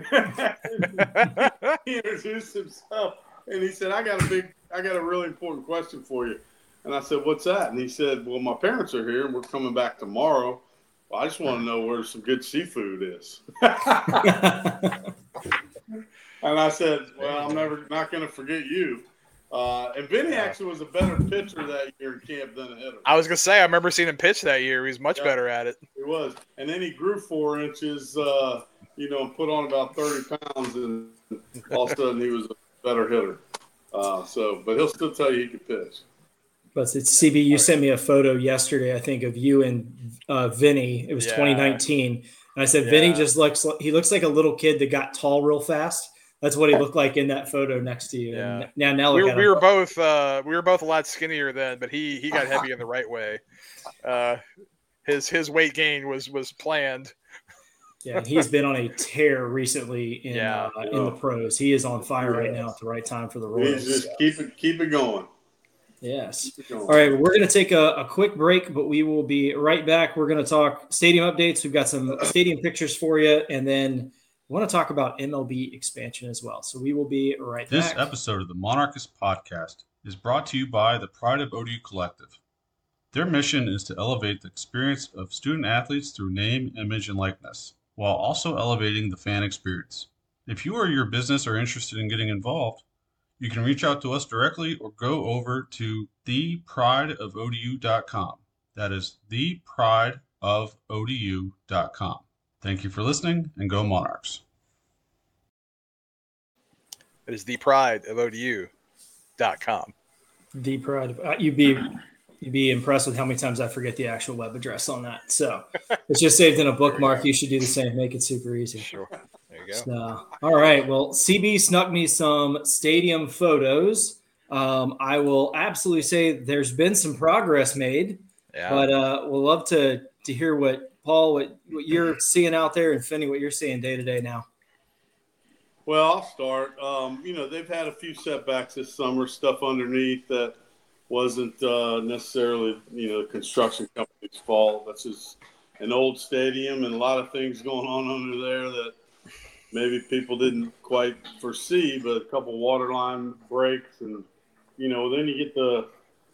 He introduced himself. And he said, I got a really important question for you. And I said, "What's that?" And he said, "Well, my parents are here and we're coming back tomorrow. Well, I just want to know where some good seafood is." And I said, "Well, I'm not going to forget you." And Vinny actually was a better pitcher that year in camp than a hitter. I was going to say, I remember seeing him pitch that year. He was much better at it. He was. And then he grew 4 inches, and put on about 30 pounds, and all of a sudden he was a better hitter. But he'll still tell you he can pitch. But it's CB, you sent me a photo yesterday, I think, of you and Vinny. It was 2019. And I said, Vinny looks like a little kid that got tall real fast. That's what he looked like in that photo next to you. Yeah. And now we were both a lot skinnier then, but he got heavy in the right way. His weight gain was planned. Yeah, and he's been on a tear recently in the pros. He is on fire right now at the right time for the Royals. Just keep it going. Yes. All right, we're going to take a quick break, but we will be right back. We're going to talk stadium updates. We've got some stadium pictures for you, and then we want to talk about MLB expansion as well. So we will be right back. This episode of the Monarchist Podcast is brought to you by the Pride of ODU Collective. Their mission is to elevate the experience of student athletes through name, image, and likeness, while also elevating the fan experience. If you or your business are interested in getting involved, you can reach out to us directly or go over to theprideofodu.com. That is theprideofodu.com. Thank you for listening, and go Monarchs. It is theprideofODU.com. The Pride of you'd be impressed with how many times I forget the actual web address on that. So it's just saved in a bookmark. You should do the same. Make it super easy. Sure. There you go. So, all right. Well, CB snuck me some stadium photos. I will absolutely say there's been some progress made, but we'll love to hear what you're seeing out there, and Finney, what you're seeing day to day now. Well, I'll start. They've had a few setbacks this summer, stuff underneath that wasn't necessarily, the construction company's fault. That's just an old stadium and a lot of things going on under there that maybe people didn't quite foresee, but a couple water line breaks and, then you get the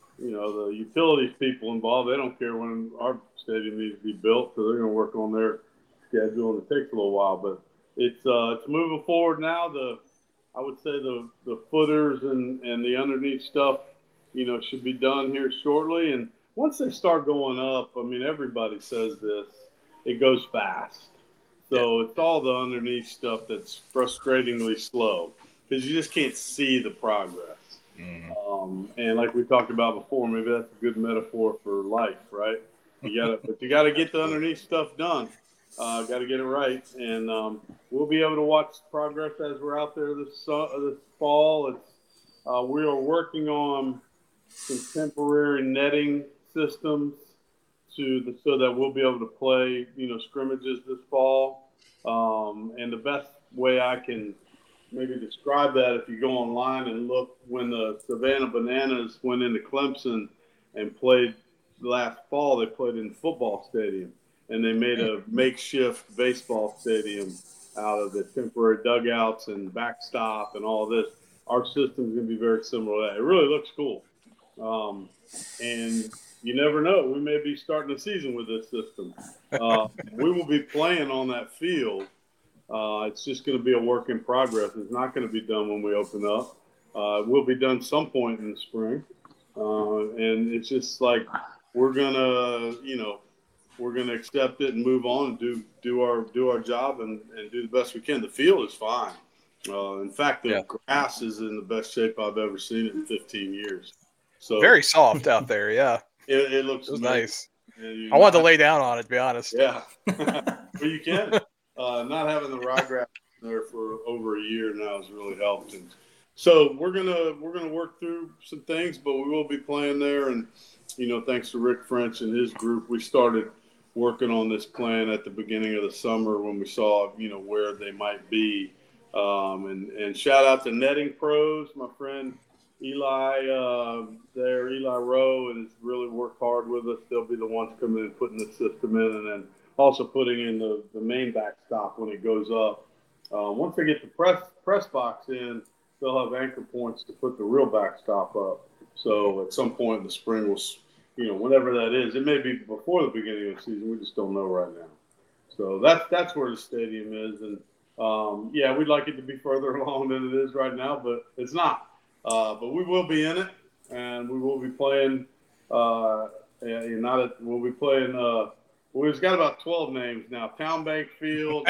utilities people involved. They don't care when our stadium needs to be built, so they're going to work on their schedule, and it takes a little while, but it's moving forward now. I would say the footers and the underneath stuff, should be done here shortly. And once they start going up, everybody says this, it goes fast. So it's all the underneath stuff that's frustratingly slow because you just can't see the progress. Mm-hmm. And like we talked about before, maybe that's a good metaphor for life, right? You got to get the underneath stuff done. Got to get it right, and we'll be able to watch progress as we're out there this fall. We are working on some temporary netting systems so that we'll be able to play, scrimmages this fall. And the best way I can maybe describe that, if you go online and look, when the Savannah Bananas went into Clemson and played last fall, they played in the football stadium. And they made a makeshift baseball stadium out of the temporary dugouts and backstop and all this. Our system's going to be very similar to that. It really looks cool. And you never know. We may be starting the season with this system. We will be playing on that field. It's just going to be a work in progress. It's not going to be done when we open up. It will be done some point in the spring. And it's just like we're going to accept it and move on and do our job and do the best we can. The field is fine. In fact, the grass is in the best shape I've ever seen it in 15 years. So very soft out there. Yeah, it looks nice. I wanted to lay down on it, to be honest. Yeah, well, you can. Not having the ryegrass there for over a year now has really helped. And so we're gonna work through some things, but we will be playing there. And thanks to Rick French and his group, we started working on this plan at the beginning of the summer when we saw, where they might be. And shout out to Netting Pros, my friend Eli Rowe, and has really worked hard with us. They'll be the ones coming in and putting the system in, and then also putting in the main backstop when it goes up. Once they get the press box in, they'll have anchor points to put the real backstop up. So at some point in the spring, whenever that is, it may be before the beginning of the season. We just don't know right now. So that's where the stadium is. And, we'd like it to be further along than it is right now, but it's not. But we will be in it, and we will be playing we've got about 12 names now. Town Bank Field,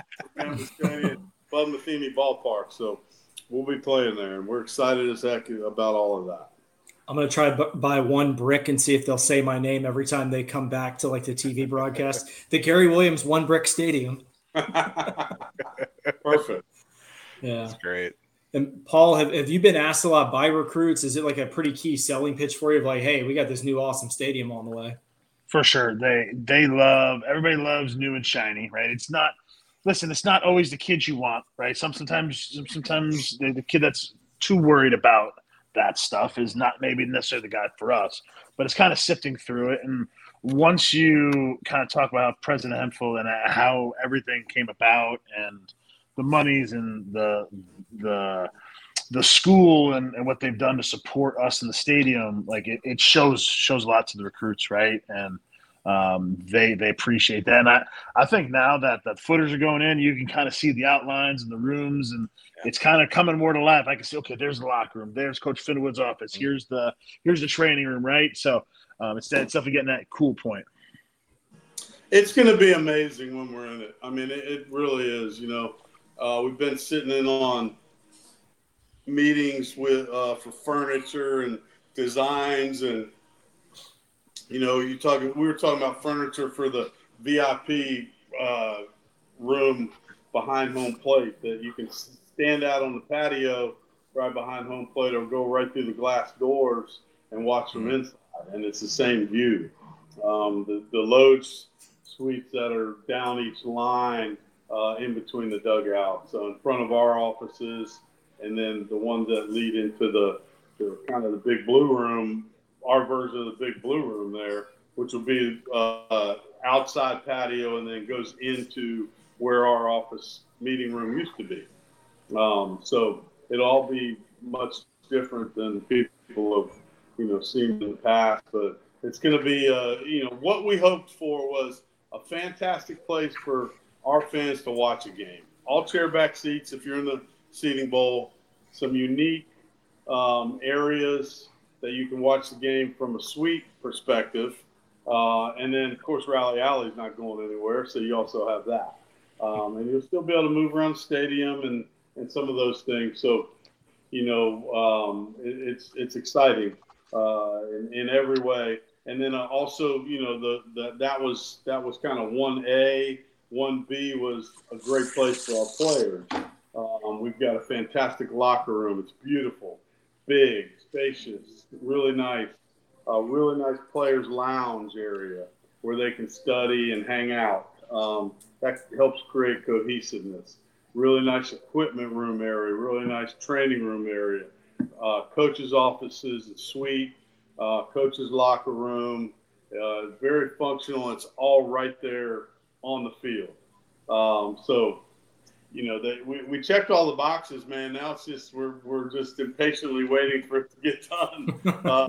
Bud Metheny Ballpark. So we'll be playing there, and we're excited as heck about all of that. I'm going to try to buy one brick and see if they'll say my name every time they come back to the TV broadcast. The Gary Williams One Brick Stadium. Perfect. Yeah. That's great. And Paul, have you been asked a lot by recruits? Is it a pretty key selling pitch for you of hey, we got this new awesome stadium on the way? For sure. Everybody loves new and shiny, right? It's not always the kids you want, right? Sometimes the kid that's too worried about that stuff is not maybe necessarily the guy for us, but it's kind of sifting through it. And once you kind of talk about President Hemphill and how everything came about and the monies and the school and what they've done to support us in the stadium, it shows a lot to the recruits, right? And they appreciate that. And I think now that footers are going in, you can kind of see the outlines and the rooms, and it's kind of coming more to life. I can see, okay, there's the locker room, there's Coach Finwood's office, here's the training room, right? So it's definitely getting that cool point. It's going to be amazing when we're in it. I mean, it really is. We've been sitting in on meetings with for furniture and designs, and we were talking about furniture for the VIP room behind home plate that you can stand out on the patio right behind home plate or go right through the glass doors and watch from inside, and it's the same view. The loge suites that are down each line in between the dugouts, so in front of our offices, and then the ones that lead into the kind of the big blue room, our version of the big blue room there, which will be outside patio and then goes into where our office meeting room used to be. So it'll all be much different than people have, seen in the past, but it's going to be, what we hoped for was a fantastic place for our fans to watch a game. All chairback seats if you're in the seating bowl, some unique areas that you can watch the game from a suite perspective. And then, of course, Rally Alley is not going anywhere, so you also have that. And you'll still be able to move around the stadium and some of those things. So, it's exciting in every way. And then also, that was kind of 1A. 1B was a great place for our players. We've got a fantastic locker room. It's beautiful, big, spacious, really nice players lounge area where they can study and hang out. That helps create cohesiveness. Really nice equipment room area, really nice training room area, coaches' offices and suite, coaches' locker room, very functional. It's all right there on the field. So, we checked all the boxes, man. Now it's just we're just impatiently waiting for it to get done.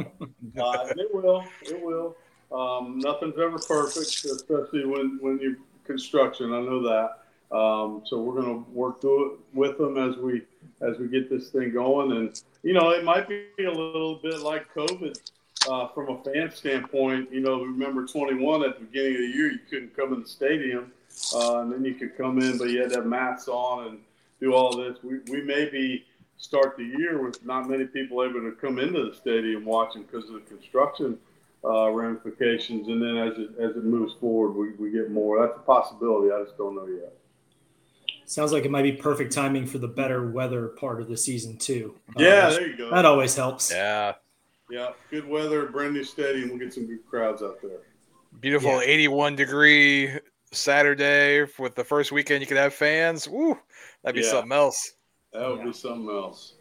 It will. Nothing's ever perfect, especially when you construction. I know that. So we're going to work through it with them as we get this thing going. And it might be a little bit like COVID from a fan standpoint. Remember 21 at the beginning of the year, you couldn't come in the stadium. And then you could come in, but you had to have masks on and do all this. We maybe start the year with not many people able to come into the stadium watching because of the construction ramifications. And then as it moves forward, we get more. That's a possibility. I just don't know yet. Sounds like it might be perfect timing for the better weather part of the season too. Yeah, there you go. That always helps. Yeah. Yeah, good weather, brand new stadium. We'll get some good crowds out there. Beautiful 81-degree Saturday with the first weekend you could have fans. Woo, that'd be something else. That would be something else.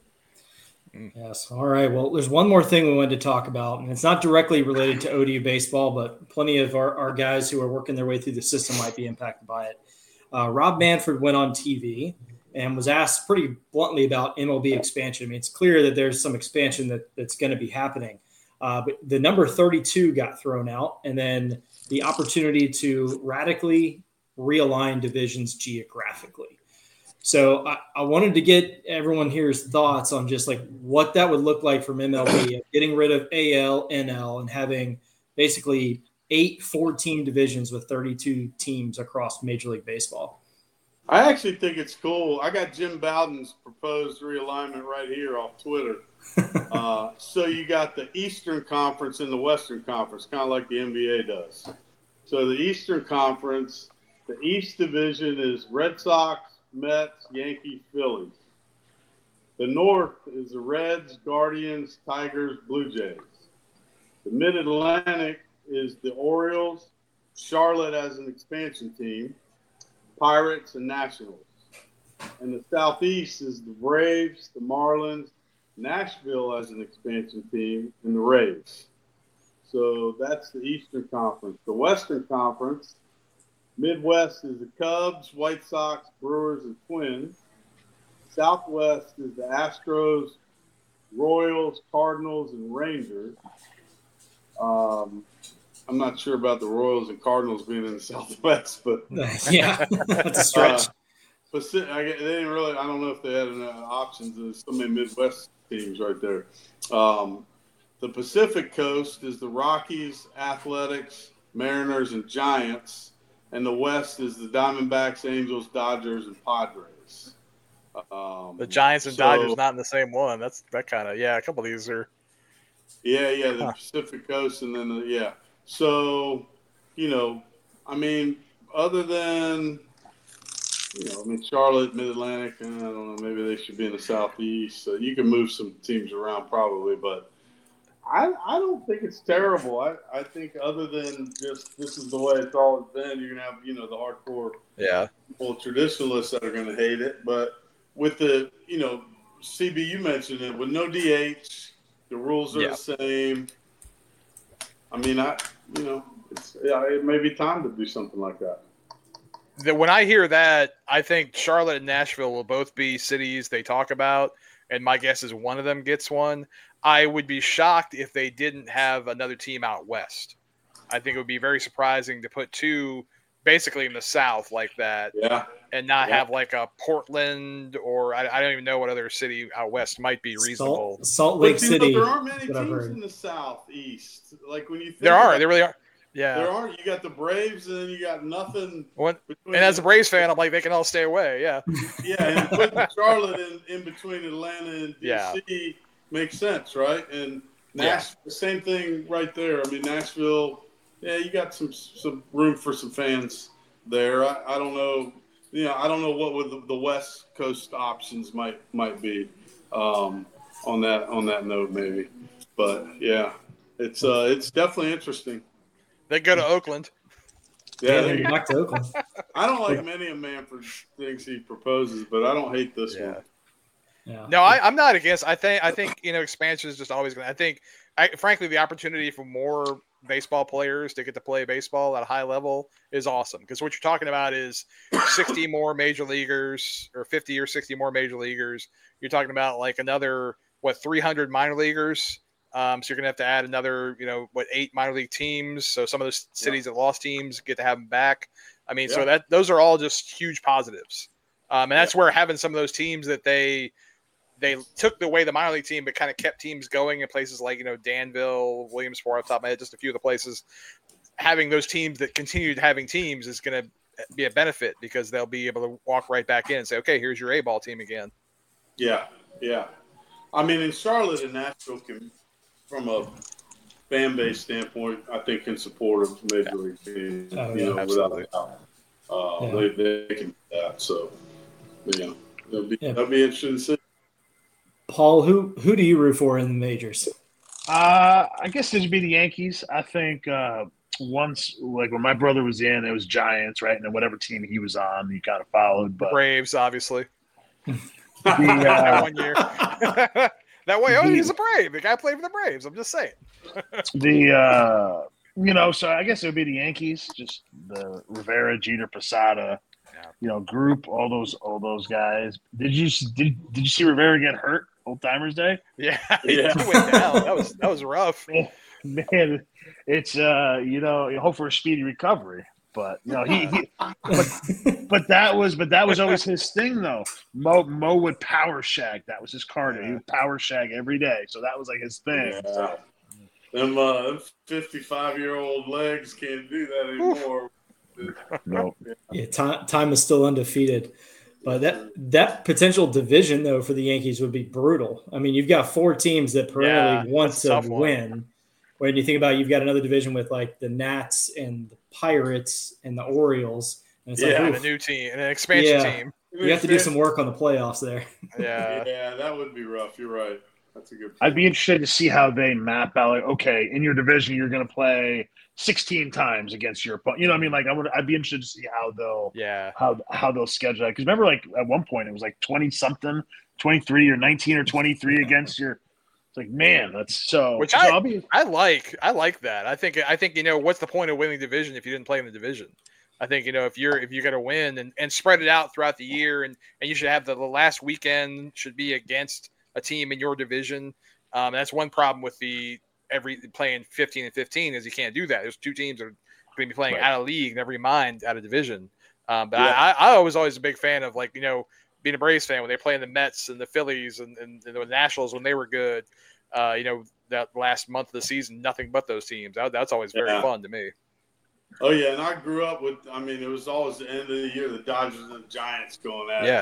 Yes. All right. Well, there's one more thing we wanted to talk about, and it's not directly related to ODU baseball, but plenty of our guys who are working their way through the system might be impacted by it. Rob Manfred went on TV and was asked pretty bluntly about MLB expansion. I mean, it's clear that there's some expansion that's going to be happening. But the number 32 got thrown out, and then the opportunity to radically realign divisions geographically. So I wanted to get everyone here's thoughts on just like what that would look like from MLB, getting rid of AL, NL, and having basically 8 14 divisions with 32 teams across Major League Baseball. I actually think it's cool. I got Jim Bowden's proposed realignment right here off Twitter. So you got the Eastern Conference and the Western Conference, kind of like the NBA does. So the Eastern Conference, the East Division is Red Sox, Mets, Yankees, Phillies. The North is the Reds, Guardians, Tigers, Blue Jays. The Mid-Atlantic is the Orioles, Charlotte as an expansion team, Pirates, and Nationals. And the Southeast is the Braves, the Marlins, Nashville as an expansion team, and the Rays. So that's the Eastern Conference. The Western Conference, Midwest is the Cubs, White Sox, Brewers, and Twins. Southwest is the Astros, Royals, Cardinals, and Rangers. I'm not sure about the Royals and Cardinals being in the Southwest, but yeah, that's a stretch. They didn't really. I don't know if they had options. There's so many Midwest teams right there. The Pacific Coast is the Rockies, Athletics, Mariners, and Giants, and the West is the Diamondbacks, Angels, Dodgers, and Padres. The Giants and Dodgers not in the same one. That's that kind of a couple of these are. Yeah, the Pacific Coast, and then So, I mean, other than Charlotte, Mid-Atlantic, I don't know, maybe they should be in the Southeast. So you can move some teams around probably, but I don't think it's terrible. I think other than just this is the way it's always been, you're gonna have the hardcore traditionalists that are gonna hate it, but with the CB, you mentioned it, with no DH, the rules are the same. I mean, it may be time to do something like that. When I hear that, I think Charlotte and Nashville will both be cities they talk about, and my guess is one of them gets one. I would be shocked if they didn't have another team out west. I think it would be very surprising to put two basically in the South like that, and not have like a Portland or I don't even know what other city out west might be reasonable. Salt Lake City. But there aren't many teams in the Southeast. Like when you think there really are. Yeah, there are. You got the Braves, and then you got nothing. And as a Braves fan, I'm like, they can all stay away. Yeah. And putting Charlotte in between Atlanta and DC makes sense, right? And Nashville, the same thing right there. I mean, Nashville. Yeah, you got some room for some fans there. I don't know. I don't know what would the West Coast options might be on that note maybe, but it's definitely interesting. They go to Oakland. Yeah, back to Oakland. I don't like many of Manfred's things he proposes, but I don't hate this one. Yeah. No, I'm not against. I think expansion is just always going to. I think, frankly, the opportunity for more baseball players to get to play baseball at a high level is awesome, because what you're talking about is 60 more major leaguers or 50 or 60 more major leaguers. You're talking about like another 300 minor leaguers. So you're gonna have to add another 8 minor league teams. So some of those cities that lost teams get to have them back. I mean, so those are all just huge positives. And that's where having some of those teams that they took away the minor league team, but kind of kept teams going in places like, Danville, Williamsport, off the top of my head, just a few of the places. Having those teams that continued having teams is going to be a benefit, because they'll be able to walk right back in and say, okay, here's your A-ball team again. Yeah. I mean, in Charlotte and Nashville can, from a fan base standpoint, I think can support a major league team, without a doubt. They can do that. So, that'll be interesting to see. Paul, who do you root for in the majors? I guess it'd be the Yankees. I think once, like when my brother was in, it was Giants, right? And then whatever team he was on, he kind of followed. But Braves, obviously. That 1 year. That way, he's a Brave. The guy played for the Braves. I'm just saying. So I guess it would be the Yankees, just the Rivera, Jeter, Posada, group, all those guys. Did you see Rivera get hurt Old Timers Day? Yeah, he went down. That was rough. Man, it's hope for a speedy recovery. But but that was always his thing though. Mo would power shag. That was his cardio. He would power shag every day. So that was like his thing. Yeah. So. Them 55-year-old legs can't do that anymore. No. Yeah, time is still undefeated. But that potential division though for the Yankees would be brutal. I mean, you've got 4 teams that perennially want to win. When you think about it, you've got another division with like the Nats and the Pirates and the Orioles. And it's and a new team, and an expansion team. You have to do some work on the playoffs there. Yeah, that would be rough. You're right. That's a good point. I'd be interested to see how they map out. Like, okay, in your division, you're going to play 16 times against your opponent. You know what I mean? Like, I'd be interested to see how they'll how they'll schedule that. Because remember, like at one point, it was like 20-something, 23 or 19 or 23 against your. Like, man, that's so. Which I like that. I think what's the point of winning division if you didn't play in the division? I think if you're going to win and spread it out throughout the year, and you should have the last weekend should be against a team in your division. That's one problem with playing 15 and 15 is you can't do that. There's 2 teams that are going to be playing out of league, never mind out of division. I was always a big fan of being a Braves fan when they play in the Mets and the Phillies and the Nationals when they were good. That last month of the season, nothing but those teams. That's always very fun to me. Oh, yeah, and I grew up with – I mean, it was always the end of the year, the Dodgers and the Giants going at it.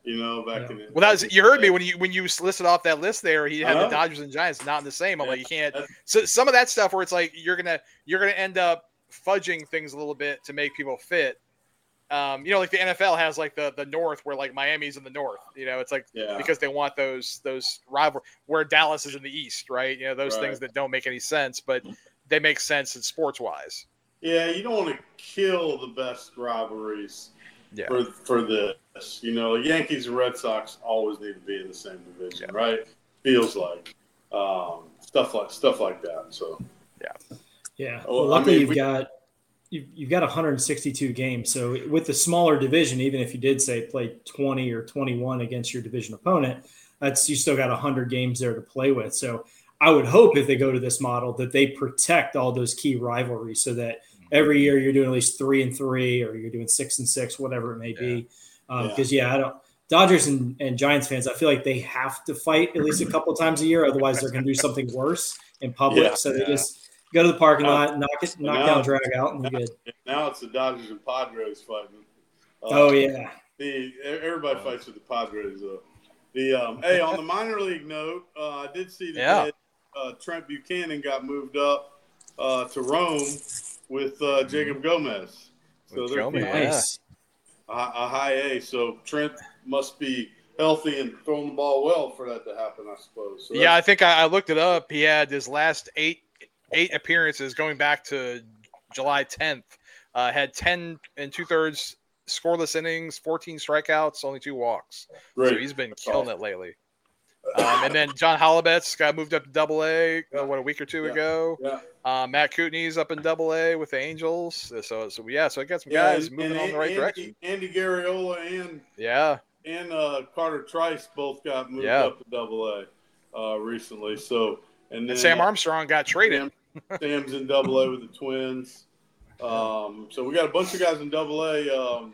back in the Well, you heard me when you listed off that list there. He had the Dodgers and Giants not in the same. I'm like, you can't. So some of that stuff where it's like you're gonna end up fudging things a little bit to make people fit. Like the NFL has like the North where like Miami's in the North. It's like because they want those rival where Dallas is in the East, right? Those things that don't make any sense, but they make sense in sports wise. Yeah, you don't want to kill the best rivalries for this. Yankees and Red Sox always need to be in the same division, right? Feels like stuff like that. So yeah. Well, luckily you've got 162 games. So with the smaller division, even if you did say play 20 or 21 against your division opponent, you still got 100 games there to play with. So I would hope if they go to this model that they protect all those key rivalries so that every year you're doing at least 3-3 or you're doing 6-6, whatever it may be. Because Dodgers and Giants fans, I feel like they have to fight at least a couple of times a year. Otherwise they're going to do something worse in public. So they just go to the parking lot, knock down, drag out, and you're good. Now it's the Dodgers and Padres fighting. Everybody fights with the Padres though. Hey, on the minor league note, I did see that Trent Buchanan got moved up to Rome with Jacob Gomez. So they're nice. A high A. So Trent must be healthy and throwing the ball well for that to happen, I suppose. So I think I looked it up. He had his last eight appearances going back to July 10th. Had 10 2/3 scoreless innings, 14 strikeouts, only 2 walks. Great. So he's been killing it lately. And then John Holibet's got moved up to Double-A a week or two ago. Yeah. Matt Kootenay's up in Double-A with the Angels. So I got some guys moving on the right direction. Andy Garriola and Carter Trice both got moved up to Double-A recently. So and Sam Armstrong got traded. Sam's in Double-A with the Twins. So we got a bunch of guys in Double-A.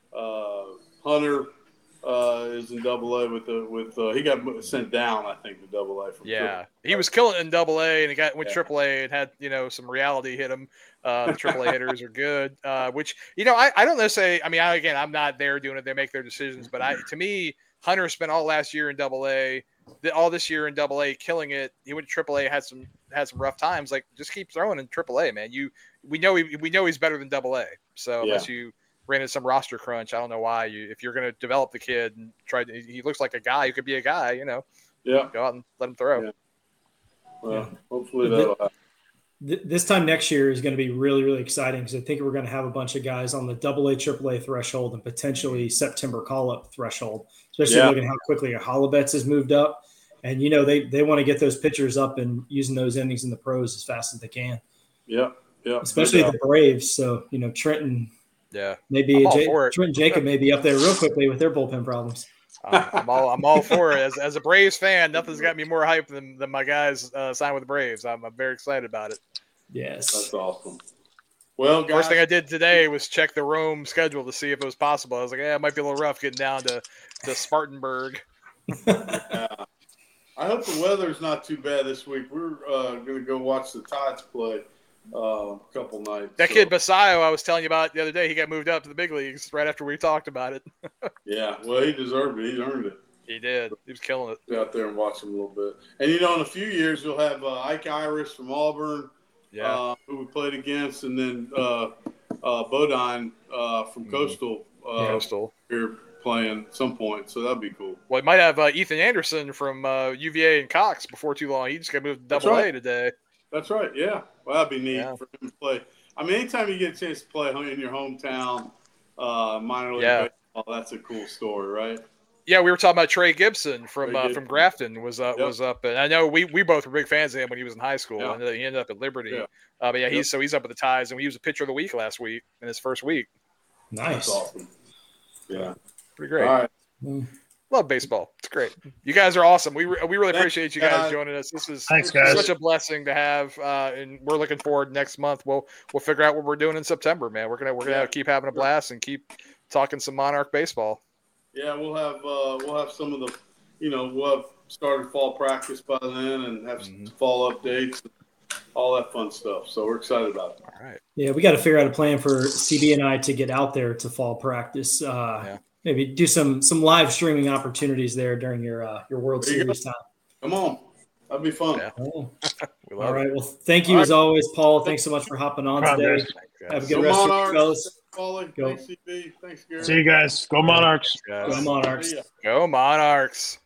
Hunter is in Double-A with he got sent down, I think, to Double-A from Triple-A. He was killing it in Double-A, and he went Triple-A and had some reality hit him. The Triple-A hitters are good, which I don't necessarily. I mean, I'm not there doing it; they make their decisions. But to me, Hunter spent all last year in Double-A, all this year in Double-A, killing it. He went to Triple-A, had some rough times. Like, just keep throwing in Triple-A, man. We know he's better than Double-A. So unless you ran into some roster crunch, I don't know why. If you're going to develop the kid and he looks like a guy who could be a guy, go out and let him throw. Yeah. Well, hopefully that'll happen. This time next year is going to be really, really exciting because I think we're going to have a bunch of guys on the Double-A, Triple-A threshold and potentially September call-up threshold, especially looking at how quickly Holibet's has moved up. And, they want to get those pitchers up and using those innings in the pros as fast as they can. Yeah. Especially the Braves. So, Trenton. Yeah. Maybe Trent Jacob may be up there real quickly with their bullpen problems. I'm all for it. As a Braves fan, nothing's got me more hyped than my guys signed with the Braves. I'm very excited about it. Yes. That's awesome. Well, guys, first thing I did today was check the Rome schedule to see if it was possible. I was like, it might be a little rough getting down to Spartanburg. Yeah. I hope the weather's not too bad this week. We're going to go watch the Tides play a couple nights. That kid Basayo I was telling you about the other day, he got moved up to the big leagues right after we talked about it. Yeah, well, he deserved it. He earned it. He did. He was killing it. Get out there and watch him a little bit. And, in a few years, you'll have Ike Iris from Auburn, who we played against, and then Bodine from Coastal. Coastal. Here playing at some point, so that'd be cool. Well, it might have Ethan Anderson from UVA and Cox before too long. He just got moved to Double-A today. That's right, yeah. Well, that'd be neat for him to play. I mean, anytime you get a chance to play in your hometown minor league baseball, that's a cool story, right? Yeah, we were talking about Trey Gibson from Grafton was up, and I know we both were big fans of him when he was in high school, and he ended up at Liberty. Yeah. But he's up at the Tides, and he was a pitcher of the week last week in his first week. Nice, that's awesome. Yeah, pretty great. All right. Love baseball. It's great. You guys are awesome. We really appreciate you guys joining us. This is such a blessing to have, and we're looking forward next month. We'll figure out what we're doing in September, man. We're gonna keep having a blast and keep talking some Monarch baseball. Yeah, we'll have some of the, we'll have started fall practice by then and have some fall updates, all that fun stuff. So we're excited about it. All right. Yeah, we got to figure out a plan for CB and I to get out there to fall practice. maybe do some live streaming opportunities there during your World Series time. Come on. That'd be fun. Yeah. Oh. We love All right. it. Well, thank you as always, Paul. Thanks so much for hopping on today. Have a good Go rest of Monarchs. your fellas. Paulie. Go. Thanks, CB. Thanks, Gary. See you guys. Go Monarchs. Guys. Go Monarchs. See ya. Go Monarchs.